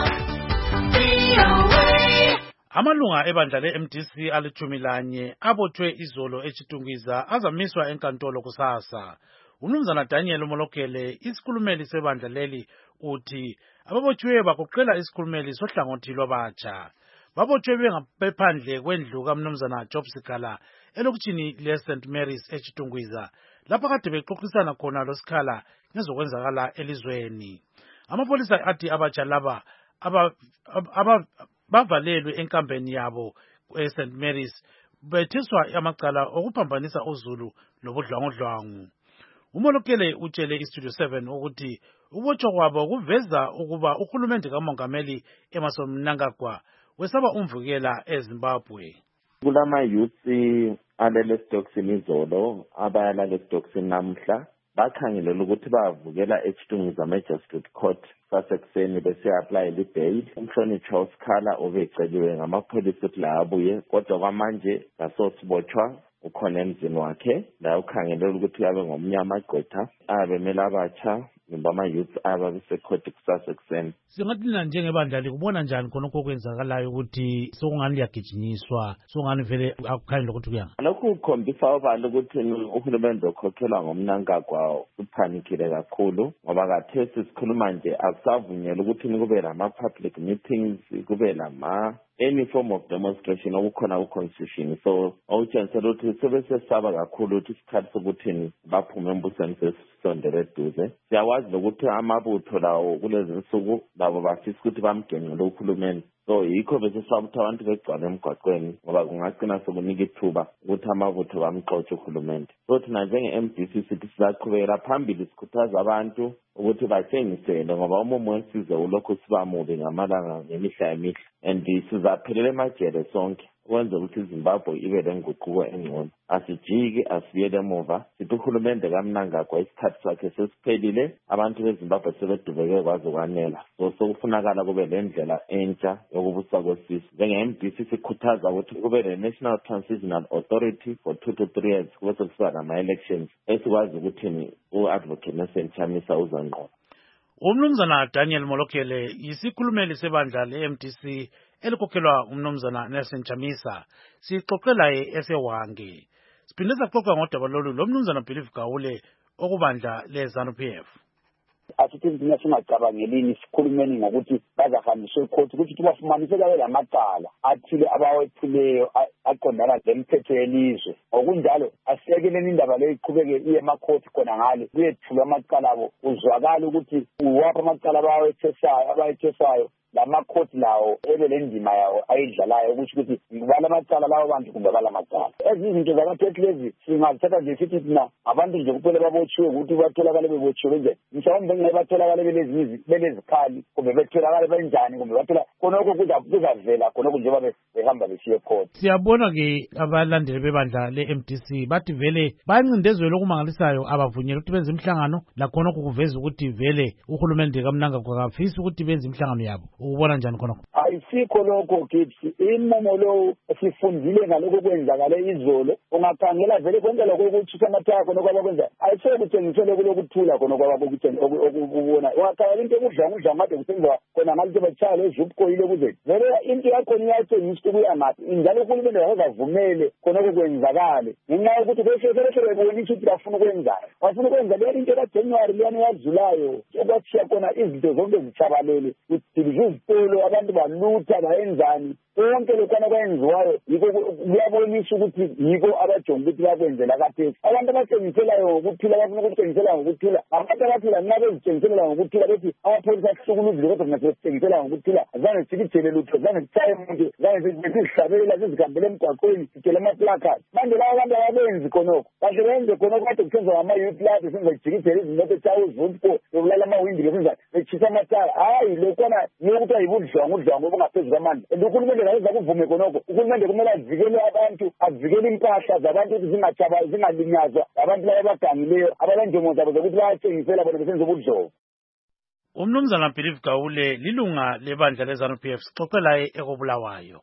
VOA. Amalunga ebandla le-MDC ali-11 abotshwe izolo eShitungwiza azamiswa enkantolo kusasa. Umnumzana Daniel Molokele, isikhulumeli sebandla leli, uthi ababotshwe bagoqela isikhulumeli sohlangothi lwabatsha. Babotshwe bephandle kwendlu kaMnumzana Job Sikhala elokitshini le-St. Mary's eShitungwiza lapha kade bexoxisana khona losikhala ngezokwenzakala elizweni. Amapolisa athi abatsha laba bavalelwe enkambeni yabo eSt. Mary's bethiswa amacala okuphambanisa uZulu lobudlwangudlwangu. Umolokele utshele iStudio 7 ukuthi ubotshwa kwabo kuveza ukuba uhulumende kaMongameli Emmerson Mnangagwa wesaba umvukela eZimbabwe. Kulama-youth alele Stockton izolo abayalala eStockton namhla bakhangelela ukuthi bavukela eShitungwiza Magistrate Court sasekuseni bese-apply bail. Umhlonishwa uSikhala obeceliwe ngamapholisa ukuthi la abuye kodwa kwamanje ngasosibotshwa ukhona emzini wakhe la ukhangelela ukuthi abe ngomnyama gqwetha abemela abatsha noma ama-youth ababesekhodi kusasa ekuseni. Singathi na njengebandla likubona njani khonokho okwenzakalayo ukuthi sokungani liyagijinyiswa sokungani vele akukhanyile ukuthi kuyanga? Lokhu kukhombisa obala ukuthi uhulumende okhokhelwa ngomnankagwa uphanikile kakhulu ngoba kathesi sikhuluma nje akusavunyelwa ukuthi kube lama-public meetings kube any form of demonstration okukhona ku-constitution. So okutshengisela ukuthi sebesesaba kakhulu ukuthi isikhathi sokuthini baphume embusweni sesisondele eduze. Siyakwazi nokuthi amabutho lawo kulezi nsuku labo bafisa ukuthi bamgencele uhulumende. So yikho besesaba ukuthi abantu begcwala emgwaqweni ngoba kungagcina sekunika ithuba ukuthi amabutho bamxotshe uhulumende. So thina njenge-MDC sithi sizaqhubekela phambili sikhuthaza abantu ukuthi batshengisele ngoba umumo wesizwe ulokhu siba mubi ngamalanga ngemihla yemihla and sizaphelela emajele sonke ukwenza ukuthi iZimbabwe ibe lenguquko engcono. Asijiki asibuyele emuva sithi uhulumende kaMnangagwa isikhathi sakhe sesiphelile abantu beZimbabwe sebedubeke kwaze kwanela. So sokufunakala kube lendlela entsha yokubusa kwesizwe. Njenge-MDC sikhuthaza ukuthi kube le-National Transitional Authority for 2 to 3 years kube sekusiba nama-elections esikwazi ukuthi u-Advocate Nelson Chamisa uzanqoba. Umnumzana Daniel Molokele yisikhulumeli sebandla le-MDC elikhokhelwa umnumzana Nelson Chamisa sixoxelaye esewange. Siphinde saxoxa ngodaba lolu lomnumzana Believe Gawule okubandla le-ZANU-PF. Asithi thina singacabangelini sikhulumeni ngokuthi bazahambiswa ecourt ukuthi bafumaniseka belamacala athile abawethuleyo aqondana lemithetho yelizwe. Ngokunjalo asiyekeleni indaba leyo iqhubeke iye emacourt khona ngale kuyethulwa amacala abo uzwakala ukuthi uwapha amacala abawetheswayo lama-court lawo ebe lendima yawo ayidlalayo ukuthi ngibala amacala lawo bantu kumbe bala amacala. Ezinye izinto zakathethi lezi singazithatha nje sithi thina abantu nje kuphela babotshiwe ukuthi batholakale bebotshiwe nje mhlawumbe ngeke batholakale belezikhali kumbe betholakale benjani kumbe bathola khonokho kuzavela khonokho nje babe behamba besiye court. Siyabona-ke abalandeli bebandla le-MDC bathi vele bayancindezelo okumangalisayo abavunyelwa ukuthi benze imihlangano lakhonokho kuveza ukuthi vele uhulumende kaMnangagwa kafisi ukuthi benze imihlangano yabo. Ubona njani khonokho? Ayisikho lokho kithi imomo lo sifundile ngalokho kwenzakale izolo ungakhangela vele konke lokho ukuthi samathaya khonokho abakwenza ayisho kutshengisele kulokuthula khonokho abakubona ungakhangela into ekudla ngade kusenziwa khona ngathi batshaya lezupkoyile kuze vele into yakhona iyatshengisa ukuya ngaphi njalo uhulumende wakavumele khonokho kwenzakale ngenxa yokuthi beseselesele bebonisa ukuthi bafuna ukwenza leyo into kaJanuary leyana yadlulayo okwatshiya khona izinto zonke zitshabalele izitolo abantu balutha bayenzani konke lokhana kwenziwayo yiko kuyabonisa ukuthi yiko abajonga ukuthi bakwenzela kathesi. Abantu abatshengiselayo ngokuphila bafuna ukuthengisela ngokuphila abantu abaphila nxa bezitshengisela ngokuphila bethi amapholisa ahlukuluzile kodwa thina sesithengisela ngokuphila zange sikithele lutho zange sitshaye umuntu zange sizihlabela sizihambele emgwaqweni sithele amaplakati manje laba abantu ababenzi khonokho kahle benze khonokho kade kusenza ngama-youth lab senza jikithele izimoto etshaye uzvutpo yokulala amawindi besenza betshisa amataya hayi lokhana yokuthi ayibudlwangu obungaphezu kwamandla and uhulumende ngayeza kuvume khonokho uhulumende kumele avikele abantu avikele impahla zabantu ukuthi zingalinyazwa abantu laba abagangileyo abalenjongo zabo zokuthi bayathengisela bona besenza ubudlovu. Umnumzana Believe Gawule lilunga lebandla le-ZANU-PF sixoxelaye ekobulawayo.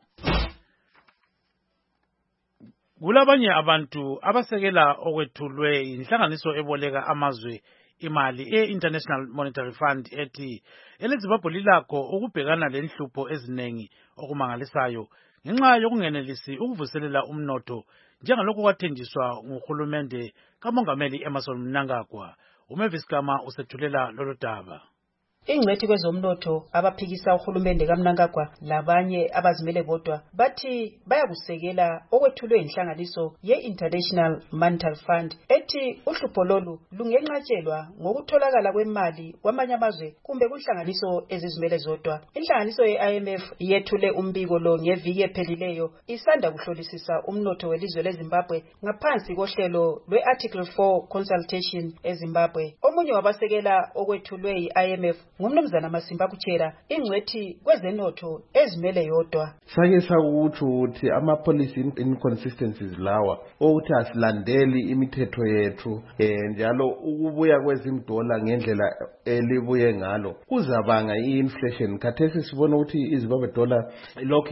Kulabanye abantu abasekela okwethulwe inhlanganiso eboleka amazwe imali e-International Monetary Fund ethi eleZimbabwe lilakho ukubhekana lenhlupho eziningi okumangalisayo ngenxa yokungenelisi ukuvuselela umnotho njengalokho kwathenjiswa nguhulumende kamongameli Emmerson Mnangagwa. uMavis Gama usethulela lolu daba. Ingcwethi kwezomnotho abaphikisa uhulumende kaMnangagwa labanye abazimele bodwa bathi bayakusekela okwethulwe inhlanganiso ye-International Monetary Fund ethi uhlupho lolu lungenqatshelwa ngokutholakala kwemali kwamanye amazwe kumbe kunhlanganiso ezizimele zodwa. Inhlanganiso ye-IMF yethule umbiko lo ngeviki ephelileyo isanda kuhlolisisa umnotho welizwe leZimbabwe ngaphansi kohlelo lwe-Article 4 consultation eZimbabwe. Omunye wabasekela okwethulwe yi-IMF ngumnumzana Masimba Kuchera ingcwethi kwezenotho ezimele yodwa. Sake sakutsho ukuthi ama-policy inconsistencies lawa ukuthi asilandeli imithetho yethu njalo ukubuya kwezimdola ngendlela elibuye ngalo kuzabanga i-inflation. Khathesi sibona ukuthi iZimbabwe dollar lokhu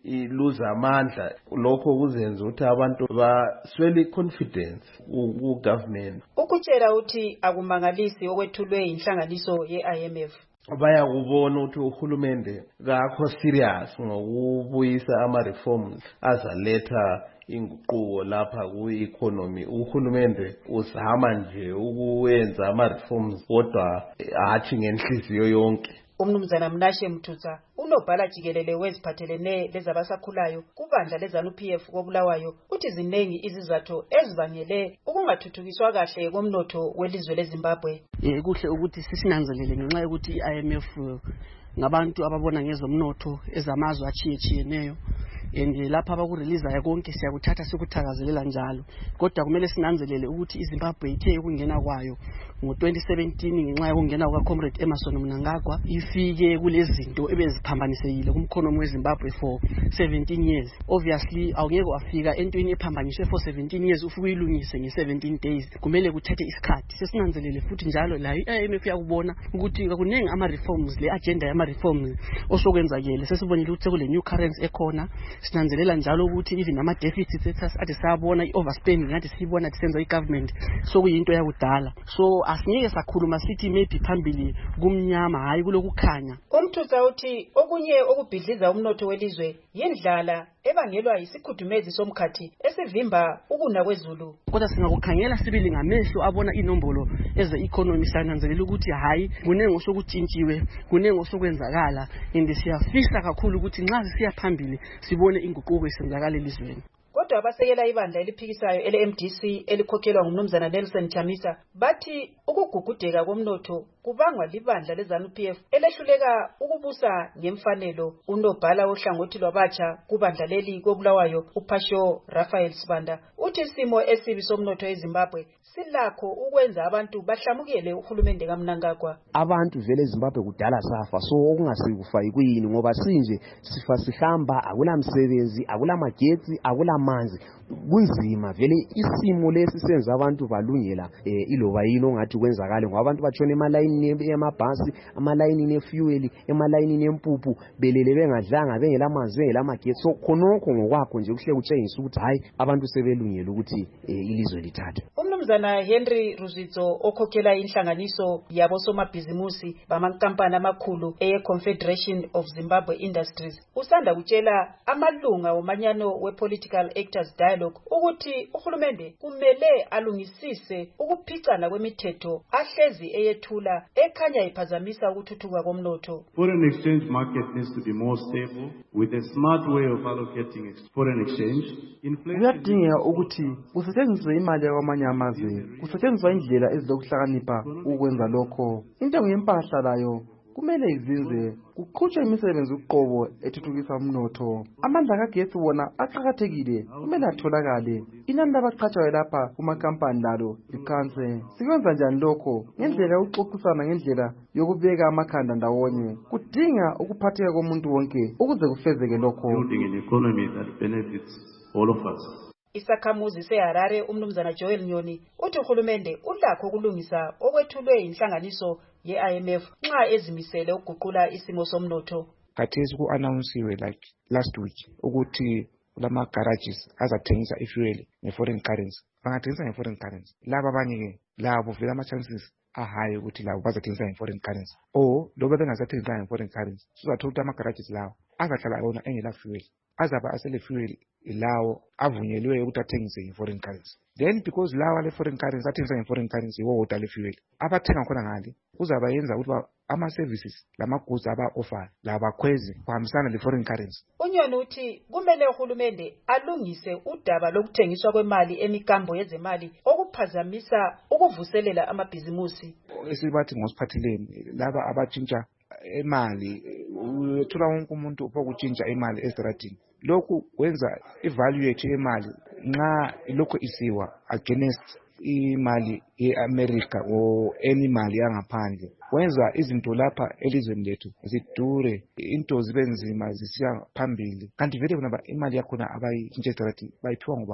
iluza amandla lokho kuzenza ukuthi abantu baswele confidence ku-government. Ukutshela uthi akumangalisi okwethulwe inhlanganiso ye-IMF. Bayakubona ukuthi uhulumende kakho serious ngokubuyisa ama-reforms azaletha inguquko lapha ku-economy. Uhulumende uzama nje ukuwenza ama-reforms kodwa hathi ngenhliziyo yonke. Umnumzana Mnashe Mthutsa unobhala jikelele weziphathelene lezabasakhulayo kubandla leZANU-PF koBulawayo uthi zinengi izizathu ezibangele ukungathuthukiswa kahle komnotho welizwe leZimbabwe. Kuhle ukuthi sisinanzelele ngenxa yokuthi i-IMF ngabantu ababona ngezomnotho ezamazwe achiyeneyo and lapha abakureleasayo konke siyakuthatha sikuthakazelela njalo, kodwa kumele sinanzelele ukuthi iZimbabwe ithe ukungena kwayo ngo-2017 ngenxa yokungena kukaComrade Emmerson Mnangagwa ifike kulezinto ebeziphambanisekile kumkhonomi weZimbabwe for 17 years. Obviously awungeke wafika entweni ephambaniswe for 17 years ufike uyilungise nge-17 days, kumele kuthathe isikhathi. Sesinanzelele futhi njalo la i-IMF yakubona ukuthi kakuningi ama-reforms, le agenda yama-reforms osokwenzakele. Sesibonile ukuthi sekule new currency ekhona, sinanzelela njalo ukuthi even ama-deficits ade sayabona, i-overspending ngathi siyibona disenza i-government, so kuyinto yakudala. So asingeke sakhuluma sithi maybe phambili kumnyama hayi kulokukhanya. Umthutsa uthi okunye okubhidliza umnotho welizwe yindlala ebangelwa yisikhudumezi somkhathi esivimba ukuna kwezulu. Kodwa singakukhangela sibili ngamehlo abona inombolo eze-economy, sananzelela ukuthi hayi kunengi osokutshintshiwe, kunengi osokwenzakala, and siyafisa kakhulu ukuthi nxa sisiya phambili sibone inguquko isenzakala elizweni. Kodwa abasekela ibandla eliphikisayo ele-MDC elikhokhelwa ngumnumzana Nelson Chamisa bathi ukugugudeka komnotho kubangwa libandla leZANU-PF elehluleka ukubusa ngemfanelo. Unobhala wohlangothi lwabatsha kubandla leli koBulawayo uPasho Raphael Sibanda uthi isimo esibi somnotho eZimbabwe silakho ukwenza abantu bahlamukele uhulumende kaMnangagwa. Abantu vele eZimbabwe kudala safa, so okungasikufa yikuyini ngoba sinje sifa sihamba, akula msebenzi, akula magetsi, akula manzi, kunzima vele isimo lesi senza abantu balungela iloba yini ongathi kwenzakale ngoba abantu batshona emalayini yamabhasi, amalayini efuel, emalayini empuphu, belele bengadlanga, bengela manzi, bengela magetsi. So khonokho ngokwakho nje kuhle kutshengisa ukuthi hayi abantu sebelungela ukuthi ilizwe lithathe. Umnumzana Henry Ruzitso okhokhela inhlanganiso yabosomabhizimusi bamankampani amakhulu eye-Confederation of Zimbabwe Industries usanda kutshela amalunga womanyano we-Political Actors Dialogue ukuthi uhulumende kumele alungisise ukuphicana kwemithetho ahlezi eyethula ekhanya iphazamisa ukuthuthuka komnotho. Foreign exchange market needs to be more stable with a smart way of allocating foreign exchange. Kuyadingeka ukuthi kusetshenziswe imali yakwamanye amazwe, kusetshenziswa indlela ezilokuhlakanipha ukwenza lokho. Intengo yempahla layo kumele izinze, kuqhutshwe imisebenzi uqobo ethuthukisa umnotho. Amandla kagesi wona aqhakathekile, kumele atholakale. Inani labaqhatshayo lapha kumakampani lalo likhanse. Sikwenza njani lokho? Ngendlela yokuxoxisana, ngendlela yokubeka amakhanda ndawonye. Kudinga ukuphatheka komuntu wonke ukuze kufezeke lokho. Building an economy that benefits all of us. Isakhamuzi seHarare umnumzana Joel Nyoni uthi uhulumende ulakho ukulungisa okwethulwe inhlanganiso ye-IMF nxa ezimisele ukuguqula isimo somnotho. Khathesi ku-announcewe like last week ukuthi kulama garages azathengisa ifuel nge-foreign currency. Bangathengisa nge-foreign currency. Laba abanye-ke labo vele ama-chances ahayi ukuthi labo bazathengisa nge-foreign currency. Or loba bengazathengisa nge-foreign currency, sizathola ukuthi ama-garages lawo azahlala wona engela fuel. Azaba asele fuel ilawo avunyelwe ukuthi athengise nge-foreign currency. Then because lawa le-foreign currency athengisa nge-foreign currency wodwa le-fuel, abathenga khona ngale kuzaba yenza ukuthi ama-services lama-goods aba-offer labakhwezi kuhambisana le-foreign currency. Unyoni uthi kumele uhulumende alungise udaba lokuthengiswa kwemali emikambo yezemali okuphazamisa ukuvuselela amabhizimusi. Esibathi ngosiphatheleni laba abatshintsha imali, uthola wonke umuntu ukutshintsha imali estradini. Lokhu kwenza evaluate imali nxa lokho isiwa against imali ye-America or any mali yangaphandle. Kwenza izinto lapha elizweni lethu zidure, into zibe nzima zisiya phambili. Kanti vele bona imali yakhona abayitshintsha estradini bayiphiwa ngubani?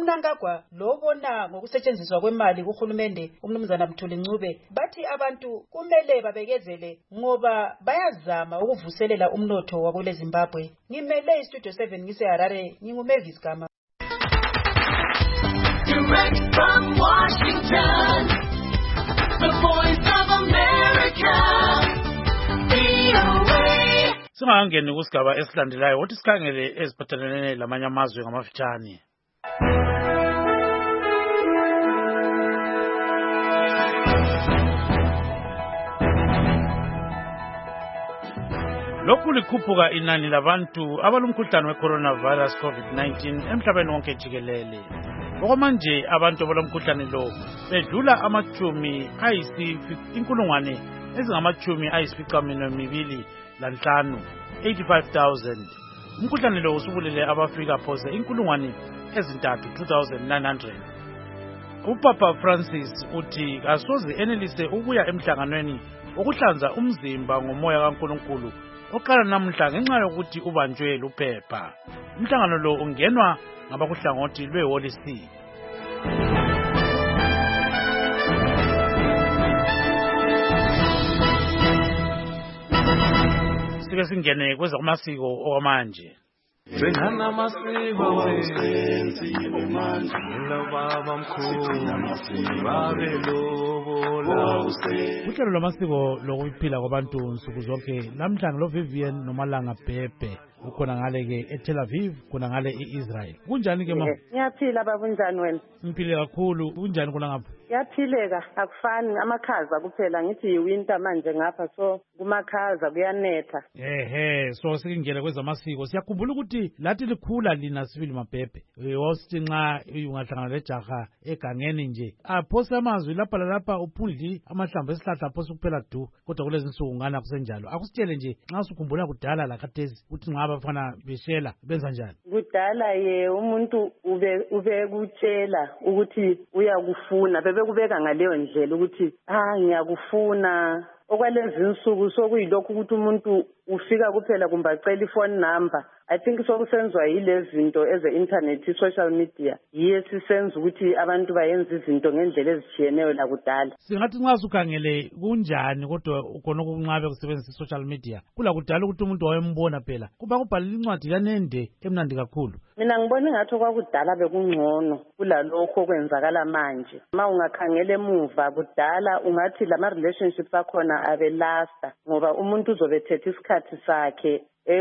uMnangagwa lobona ngokusetshenziswa kwemali kuhulumende umnumzana Mthuli Ncube bathi abantu kumele babekezele ngoba bayazama ukuvuselela umnotho wakule Zimbabwe. Ngimele iStudio 7 ngise Harare, nginguMavis Gama. Direct from Washington, the Voice of America, VOA. Singangeni kusigaba esilandelayo ukuthi sikhangele eziphathelene lamanye amazwe ngamafitshane. Lokhu likhuphuka inani labantu abalomkhuhlane we-coronavirus COVID-19 emhlabeni wonke jikelele. Okwamanje abantu abalomkhuhlane lo bedlula inkulungwane ezingamachumi ayisificaminwembili lanhlanu 85,000. Umkhuhlane lo usubulele abafika phose inkulungwane ezintathu 2,900. UPapa Francis uthi kasoze enelise ukuya emhlanganweni okuhlanza umzimba ngomoya kaNkulunkulu oqala namhla ngenxa yokuthi ubanjwe luphepha. Umhlangano lo ungenwa ngabakuhlangothi lwe-Holy See. Sike singene kwezamasiko okwamanje. Sengana masiko wesenzi omanje lobaba mkhulu babelobola uhlelo lwamasiko lokuphila kwabantu nsuku zonke namhlanje lo Vivian nomalanga Bhebhe ukhona ngale ke eTel Aviv khona ngale eIsrael. Kunjani ke ma? Ngiyaphila baba kunjani wena? Ngiphile kakhulu. Kunjani khona ngapha? Yaphileka akufani amakhaza kuphela ngithi winter manje ngapha so kumakhaza kuyanetha. So sikingele kwezamasiko siyakhumbula ukuthi lathi likhula lina sibili mabhebhe wosithi nxa ungahlangana lejaha egangeni nje aphose amazwi lapha lalapha uphundli amahlamvu esihlahla aphose kuphela du kodwa kulezi insuku ngana kusenjalo akusitshele nje nxa usukhumbula kudala lakhathesi uthi nxa abafana beshela benza njani kudala ye umuntu ube kutshela ukuthi uyakufuna bebekubeka ngaleyo ndlela ukuthi ngiyakufuna okwalezi insuku sokuyilokhu ukuthi umuntu ufika kuphela kumbe acela ifone number. I think sokusenzwa yilezi zinto eze-internet i-social media yiye sisenza ukuthi abantu bayenza izinto ngendlela ezitshiyeneyo lakudala. Singathi nxa sukhangele kunjani kodwa khona okunqabe kusebenzisa i-social media kulakudala ukuthi umuntu wayembona phela kuba kubhalela incwadi kanende emnandi kakhulu. Mina ngibona ngathi kwakudala bekungcono kulalokho okwenzakala manje. Ma ungakhangela emuva kudala ungathi lama relationships akhona abelasta ngoba umuntu uzobethethe isikhathi sakhe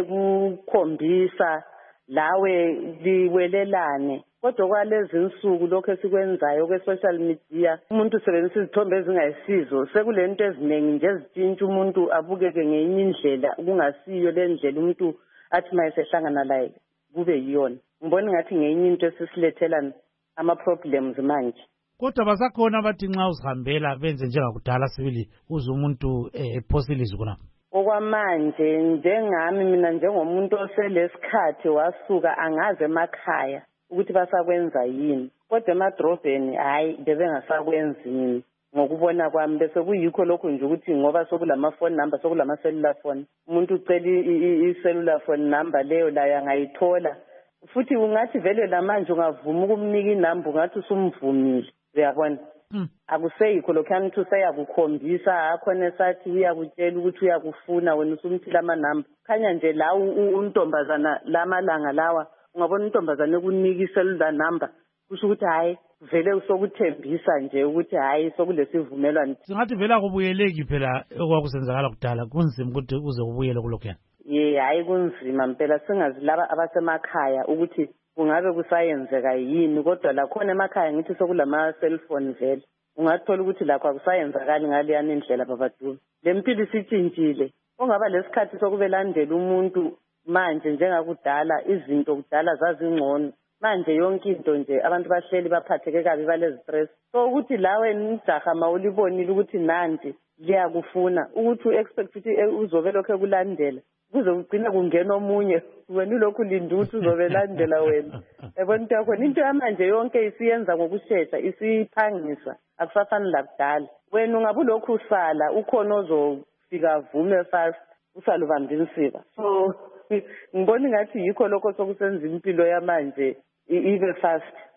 ekukhombisa lawe liwelelane kodwa kwalezi insuku lokho esikwenzayo kwe-social media umuntu usebenzisa izithombe ezingayisizo sekulento eziningi nje ezitshintsha umuntu abukeke ngenye indlela kungasiyo le ndlela umuntu athi mayesehlangana laye kube yiyona. Ngibona ngathi ngenye into esisilethela ama-problems manje. Kodwa basakhona bathi nxa uzihambela benze njengakudala sibili uze umuntu ephosilize khona. Okwamanje njengami mina njengomuntu oselesikhathi wasuka angaze emakhaya ukuthi basakwenza yini kodwa emadrobheni hayi bebengasakwenzi ngokubona kwami bese kuyikho lokho nje ukuthi ngoba sokulama phone number sokulama cellular phone umuntu ucela i-cellular phone number leyo layo angayithola futhi ungathi vele lamanje ungavuma ukumnika inamba ungathi usumvumile uyabona. Akuseyikho lokhani ukuthi useyakukhombisa akhona esathi uyakutshela ukuthi uyakufuna wena usumthila amanamba khanya nje la untombazana lamalanga lawa ungabona untombazana ekunika icellular number kusho ukuthi hayi vele usokuthembisa nje ukuthi hayi sokulesivumelwano. Singathi vele akubuyeleki phela okwakusenzakala kudala kunzima ukuthi uze ubuyele kulokhana. Hayi kunzima mpela singazi laba abasemakhaya ukuthi kungabe kusayenzeka yini kodwa lakhona emakhaya ngithi sokulama cellphone vele ungathola ukuthi lakho akusayenzakali ngaleyana indlela babadulu. Le mpilo isitshintshile ongaba lesikhathi sokubelandela umuntu manje njengakudala izinto kudala zazingcono manje yonke into nje abantu bahleli baphatheke kabi balezi stress so ukuthi lawe nijaha mawulibonile ukuthi nanti liyakufuna ukuthi u-expect ukuthi uzobe lokho ekulandela kuze ugcina kungena omunye wena ulokhu linda ukuthi uzobelandela wena yabona into yakhona into yamanje yonke isiyenza ngokushesha isiphangisa akusafani lakudala wena ungabe ulokhu usala ukhona ozofika vume fast usalubamba insika so ngibona ngathi yikho lokho sokusenza impilo yamanje ibe fast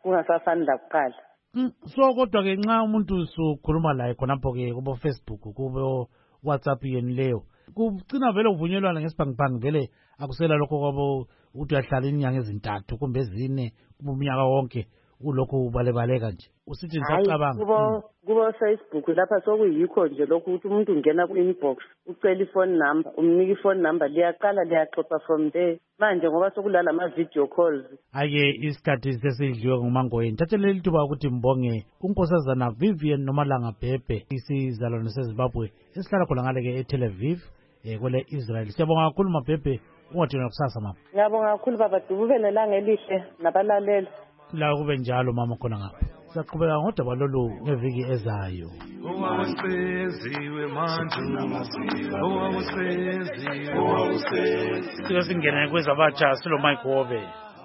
kungasafani lakuqala. So kodwa-ke nxa umuntu sukhuluma laye khonapho-ke kubo-Facebook kubo-WhatsApp yeni leyo kugcina vele uvunyelwana ngesibhangibhangi vele akusela lokho kwabo ukuthi uyahlala inyanga ezintathu kumbe ezine kumbe umnyaka wonke ulokhu ubalebaleka nje usithi nisacabanga kubo-Facebook lapha sokuyikho nje lokhu ukuthi umuntu ungena ku-inbox ucela ifone number umnika ifone number liyaqala liyaxoxa from there manje ngoba sokulala ama-video calls. Ake isikhathi sesidliwe ngumangoyeni thatheleli thuba ukuthi mbonge unkosazana Vivian Nomalanga Bhebhe isizalwane seZimbabwe esihlala khona ngale-ke eTel Aviv kwele Israel. Siyabonga kakhulu Mabhebhe ungathina kusasa mama. Ngiyabonga kakhulu baba Dube nelanga elihle nabalaleli. La kube njalo mama khona ngapha. Siyaqhubeka ngodaba lolu ngeviki ezayo. Sike singene kwezabatsha silo Mike Wobe.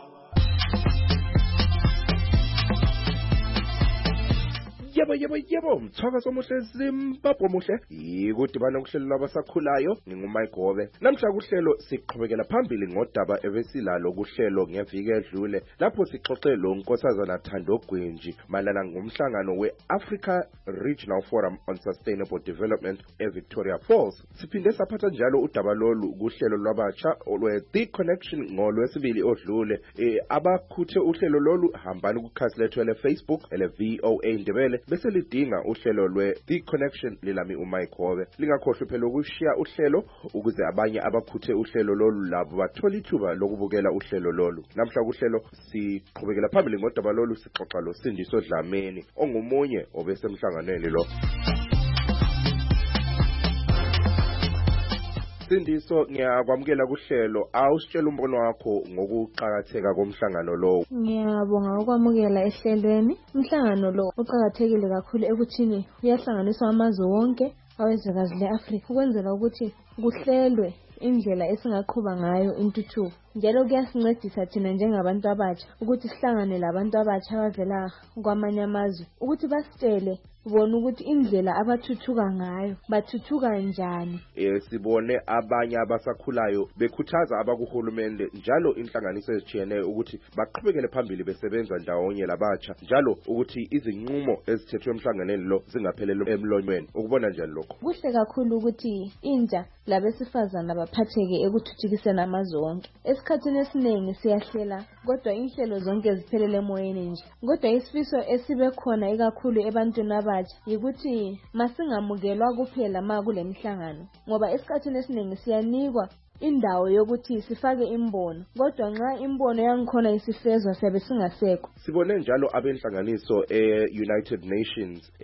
Yebo mthwakazi omuhle Zimbabwe muhle ikudibana kuhlelo lwabasakhulayo ngingumike Gobe namhla kuhlelo siqhubekela phambili ngodaba ebesilalo kuhlelo ngeviki edlule lapho sixoxe lo nkosazana Thando Gwenji malana ngomhlangano weAfrica Regional Forum on Sustainable Development eVictoria Falls. Siphinde saphatha njalo udaba lolu kuhlelo lwabatsha olwe The Connection ngolwesibili odlule abakhuthe uhlelo lolu hambani kukhasi lethu le Facebook ele VOA Ndebele bese lidinga uhlelo lwe The Connection lilami uMike Gobe. Lingakhohlwa phela ukushiya uhlelo ukuze abanye abakhuthe uhlelo lolu labo bathola ithuba lokubukela uhlelo lolu. Namhla kuhlelo siqhubekela phambili ngodaba lolu sixoxa lo Sindiso Dlamini ongumunye obesemhlanganweni lo. Sindiso ngiyakwamukela kuhlelo awusitshela umbono wakho ngokuqhakatheka komhlangano lo. Ngiyabonga ukwamukela ehlelweni. Umhlangano lo uqhakathekile kakhulu ekuthini uyahlanganisa amazwe wonke awezwekazi leAfrika ukwenzela ukuthi kuhlelwe indlela esingaqhuba ngayo intuthuko. Njalo kuyasincedisa thina njengabantu abatsha ukuthi sihlangane labantu abatsha abavela kwamanye amazwe ukuthi basitshele bona ukuthi indlela abathuthuka ngayo bathuthuka njani. Sibone abanye abasakhulayo bekhuthaza abakuhulumende njalo inhlanganiso ezitshiyeneyo ukuthi baqhubekele phambili besebenza ndawonye labatsha njalo ukuthi izinqumo ezithethwe emhlanganweni lo zingapheleli emlonyweni. Ukubona njani lokho? Kuhle kakhulu ukuthi intsha labesifazana baphatheke ekuthuthukiseni amazwe wonke. Esikhathini esiningi siyahlela kodwa inhlelo zonke ziphelele emoyeni nje. Kodwa isifiso esibe khona ikakhulu ebantwini abatsha yikuthi masingamukelwa kuphela makule mihlangano ngoba esikhathini esiningi siyanikwa indawo yokuthi sifake imbono kodwa nxa imbono yangikhona isifezwa siyabe singasekho. Sibone njalo abenhlanganiso United Nations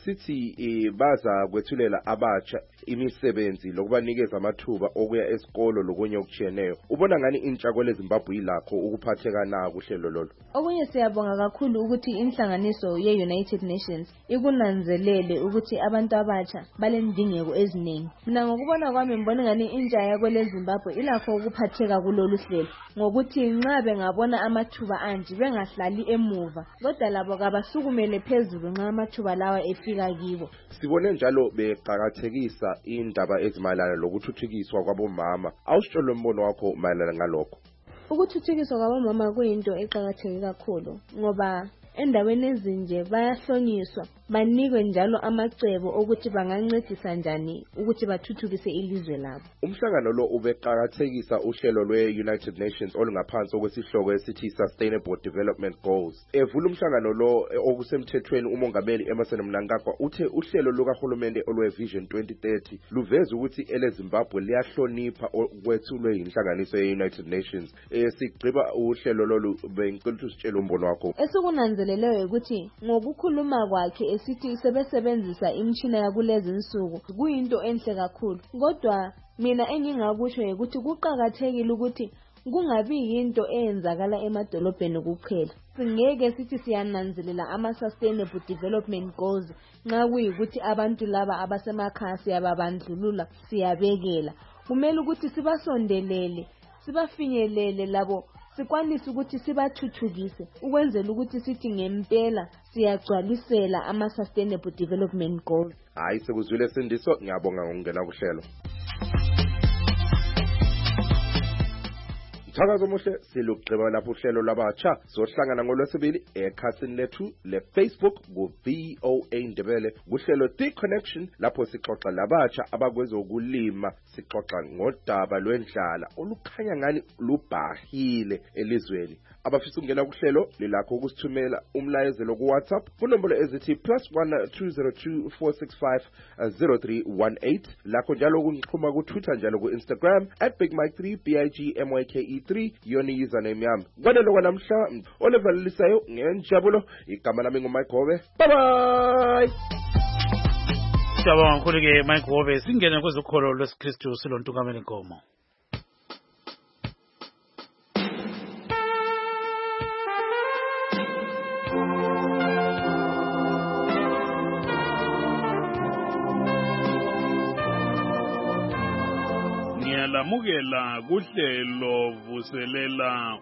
besithi baza kwethulela abatsha imisebenzi lokubanikeza amathuba okuya esikolo lokunye okutshiyeneyo. Ubona ngani intsha kwele Zimbabwe ilakho ukuphatheka na kuhlelo lolu? Okunye siyabonga kakhulu ukuthi inhlanganiso ye-United Nations ikunanzelele ukuthi abantu abatsha balendingeko eziningi. Mina ngokubona kwami ngibona ngani intsha yakwele Zimbabwe ilakho ukuphatheka kulolu hlelo ngokuthi nxa bengabona amathuba anje bengahlali emuva kodwa labo kabasukumele phezulu nxa amathuba lawa efika kibo. Sibone njalo beqhakathekisa indaba ezimayelana lokuthuthukiswa kwabomama. Awusitshela umbono wakho mayelana ngalokho. Ukuthuthukiswa kwabomama kuyinto eqhakatheke kakhulu ngoba endaweni ezinje bayahlonyiswa banikwe njalo amacebo ukuthi bangancedisa njani ukuthi bathuthukise ilizwe labo. Umhlangano lo ubeqhakathekisa uhlelo lwe-United Nations olungaphansi okwesihloko esithi Sustainable Development Goals. Evula umhlangano lo okusemthethweni umongameli Emmerson Mnangagwa uthe uhlelo lukahulumende olwe-Vision 2030 luveza ukuthi eleZimbabwe liyahlonipha okwethulwe yinhlanganiso ye-United Nations. Sigqiba uhlelo lolu bengicela ukuthi usitshele umbono wakho. Esikunanzeleleyo ukuthi ngokukhuluma kwakhe sithi sebesebenzisa imishina yakulezi insuku kuyinto enhle kakhulu kodwa mina engingakusho ukuthi kuqhakathekile ukuthi kungabi yinto eyenzakala emadolobheni kuphela. Singeke sithi siyananzelela ama-Sustainable Development Goals nxa kuyikuthi abantu laba abasemakhaya siyababandlulula siyabekela. Kumele ukuthi sibasondelele sibafinyelele labo sikwanisa ukuthi sibathuthukise ukwenzela ukuthi sithi ngempela siyagcwalisela ama-Sustainable Development Goals. Hayi sekuzwile Sindiso, ngiyabonga ngokungena kuhlelo. Mthakazo omuhle silugqiba lapho uhlelo labatsha sohlangana ngolwesibili ekhasini lethu le-Facebook ku-VOA Ndebele kuhlelo The Connection lapho sixoxa labatsha abakwezokulima sixoxa ngodaba lwendlala olukhanya ngani lubhahile elizweni. Abafisa ukungena kuhlelo lilakho ukusithumela umlayezelo ku WhatsApp kunombolo ezithi +1 202 465 0318 lakho njalo kunixhuma ku Twitter njalo ku Instagram @BigMike3 BIGMYKE3 yoni username yami. Kwanelo kwanamhla olevalelisayo ngenjabulo igama lami nguMike Gobe. Bye bye. Siyabonga kakhulu ke Mike Gobe. Singene kwezokholo lwesikristu silontukamela inkomo. Lamukela kuhlelo vuselela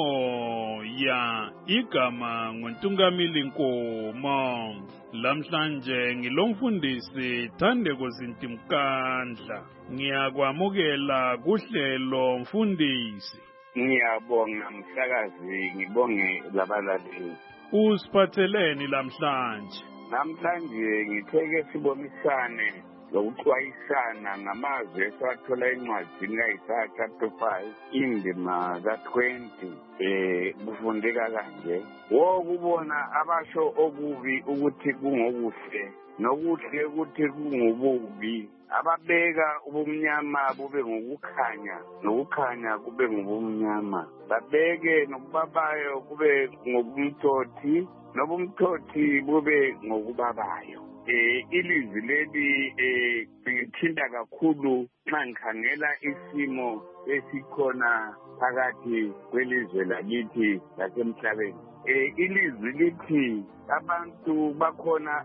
umoya igama ngontungamili nkomo lamhlanje ngilomfundisi Thandeko Zintimkandla ngiyakwamukela kuhlelo mfundisi. Ngiyabonga mhlakazi ngibonge labalaleli. Usiphatheleni lamhlanje? Namhlanje ngitheke sibonisane lokuxwayisana ngamazwi esiwathola encwadini kaIsaya chapter 5 indima ka-20 kufundeka kanje wokubona abasho okubi ukuthi kungokuhle nokuhle ukuthi kungobubi ababeka ubumnyama bube ngokukhanya nokukhanya kube ngobumnyama babeke nokubabayo kube ngobumthothi nobumthothi bube ngokubabayo. Ilizwi leli ngithinta kakhulu nxa ngikhangela isimo esikhona phakathi kwelizwe lakithi lasemhlabeni. Ilizwi lithi abantu bakhona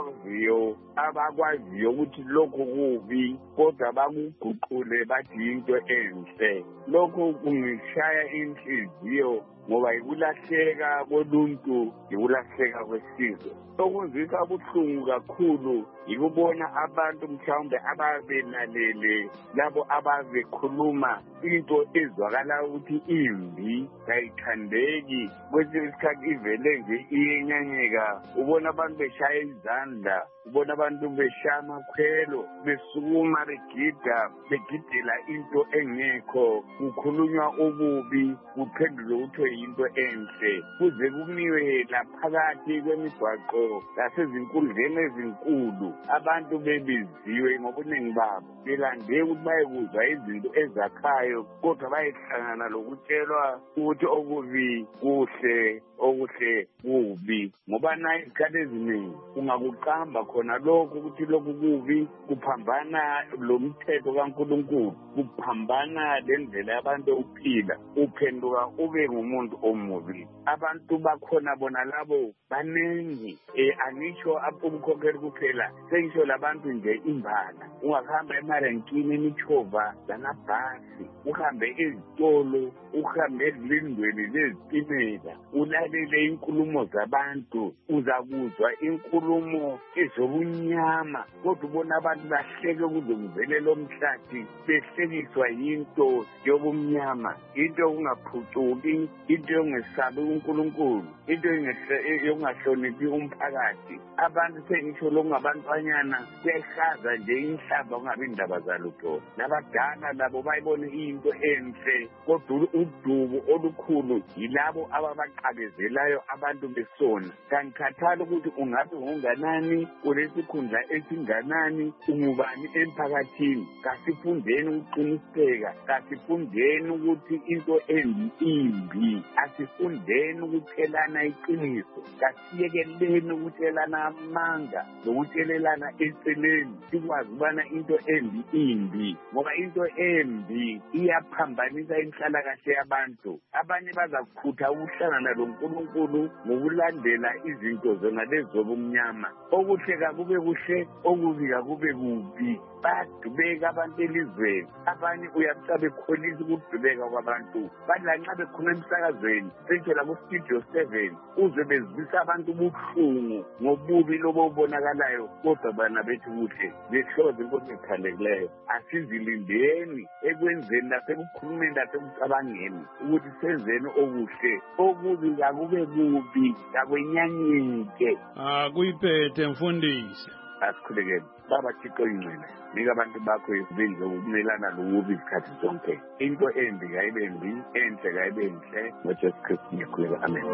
abakwaziyo ukuthi lokho kubi kodwa bakuguqule bathi into enhle. Lokho kungishaya inhliziyo ngoba ikulahleka koluntu ikulahleka kwesizwe. Okuzwisa ubuhlungu kakhulu yikubona abantu mhlawumbe ababelalele labo ababekhuluma into ezwakala ukuthi imbi kayithandeki kwesinye isikhathi ivele nje iyenyanyeka. Ubona abantu beshaya izandla, ubona abantu beshaya amakhwelo besukuma begidela into engekho kukhulunywa ububi kuphendule kuthiwe yinto enhle kuze kumiwe laphakathi kwemigwaqo lasezinkundleni ezinkulu abantu bebiziwe ngobuningi babo belande ukuthi bayekuzwa izinto ezakhayo kodwa bayehlangana lokutshelwa ukuthi okubi kuhle okuhle kubi ngoba nayo izikhathi eziningi ungakuqamba khona lokhu ukuthi lokhu kubi kuphambana lomthetho kaNkulunkulu kuphambana lendlela yabantu ukuphila uphenduka ube ngumuntu omubi. Abantu bakhona bona labo baningi angisho ubukhokheli kuphela sengisho labantu nje imbala ungahamba emarenkini imichova lamabhasi uhambe ezitolo uhambe ezilindweni lezitimela ulalele inkulumo zabantu uzakuzwa inkulumo ezobunyama kodwa ubona abantu bahleke kuze kuvele lo mhlathi behlekiswa yinto yobumnyama into yokungaphucuki into yongesabi uNkulunkulu into yokungahloniphi umphakathi. Abantu sengisho lokungabantwanyana behlaza nje inhlamba kungabi indaba zalutho labadala labo bayibone into enhle kodwa udubo olukhulu yilabo ababaqabezelayo abantu besona. Kangikhathali ukuthi ungabe unganani kulesikhundla esinganani ungubani emphakathini kasifundeni ukuqiniseka kasifundeni ukuthi into imbi asifundeni ukuthelana iqiniso kasiyekeleni ukuthelana amanga nokutshelelana eceleni sikwazi ukubana into imbi ngoba into embi iyaphambanisa inhlalakahle yabantu. Abanye bazakhutha ukuhlangana loNkulunkulu ngokulandela izinto zona lezobumnyama. Okuhle kakube kuhle okubi kakube kubi bayadubeka abantu elizweni abanye uyathiwa bekholisa ukudubeka kwabantu bathi lanxa bekhuluma emsakazweni sentshela kustudio 7 uzwe bezwisa abantu ubuhlungu ngobubi lobo obonakalayo kodwa bana bethu kuhle behloze inkosi ethandekileyo asizilindeni ekwenzeni nasekukhulumeni nasekucabangeni ukuthi senzeni okuhle okubi kakube kubi kakwenyanyike kuyiphethe mfundisi asikhulekele baba Thixo ingcwele nika abantu bakho izindlu ukumelana lokubi isikhathi sonke into embi kayibe mbi enhle kayibe nhle ngoJesu Kristu ngikhuleka amen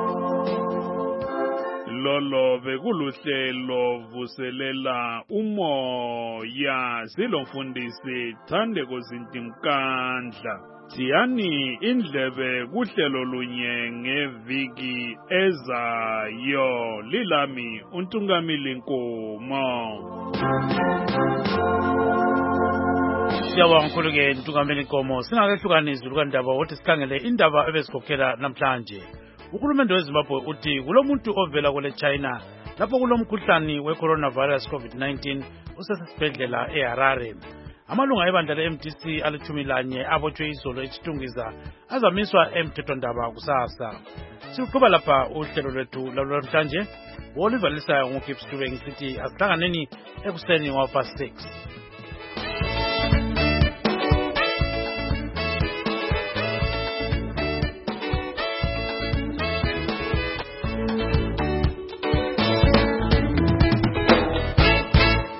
lolo bekuluhlelo vuselela umoya silomfundisi Thandeko Zintimkandla Tiyani indlebe kuhlelo lunye ngeviki ezayo lilami uNtungamili Nkomo Siyabonga mkhulu-ke Ntungamili Nkomo singakehlukanisi lukandaba wothi sikhangele indaba ebesikhokhela namhlanje Uhulumende weZimbabwe uthi kulomuntu ovela kwele China lapho kulomkhuhlane we-coronavirus COVID-19 usesibhedlela eHarare Amalunga ebandla le-MDC ali-11 abotshwe izolo eChitungiza azamiswa emthethwandaba kusasa. Siqhuba lapha uhlelo lwethu namhlanje. Oliver Lisayo nguGibbs Tube ngisithi asihlanganeni ekuseni ngo-6.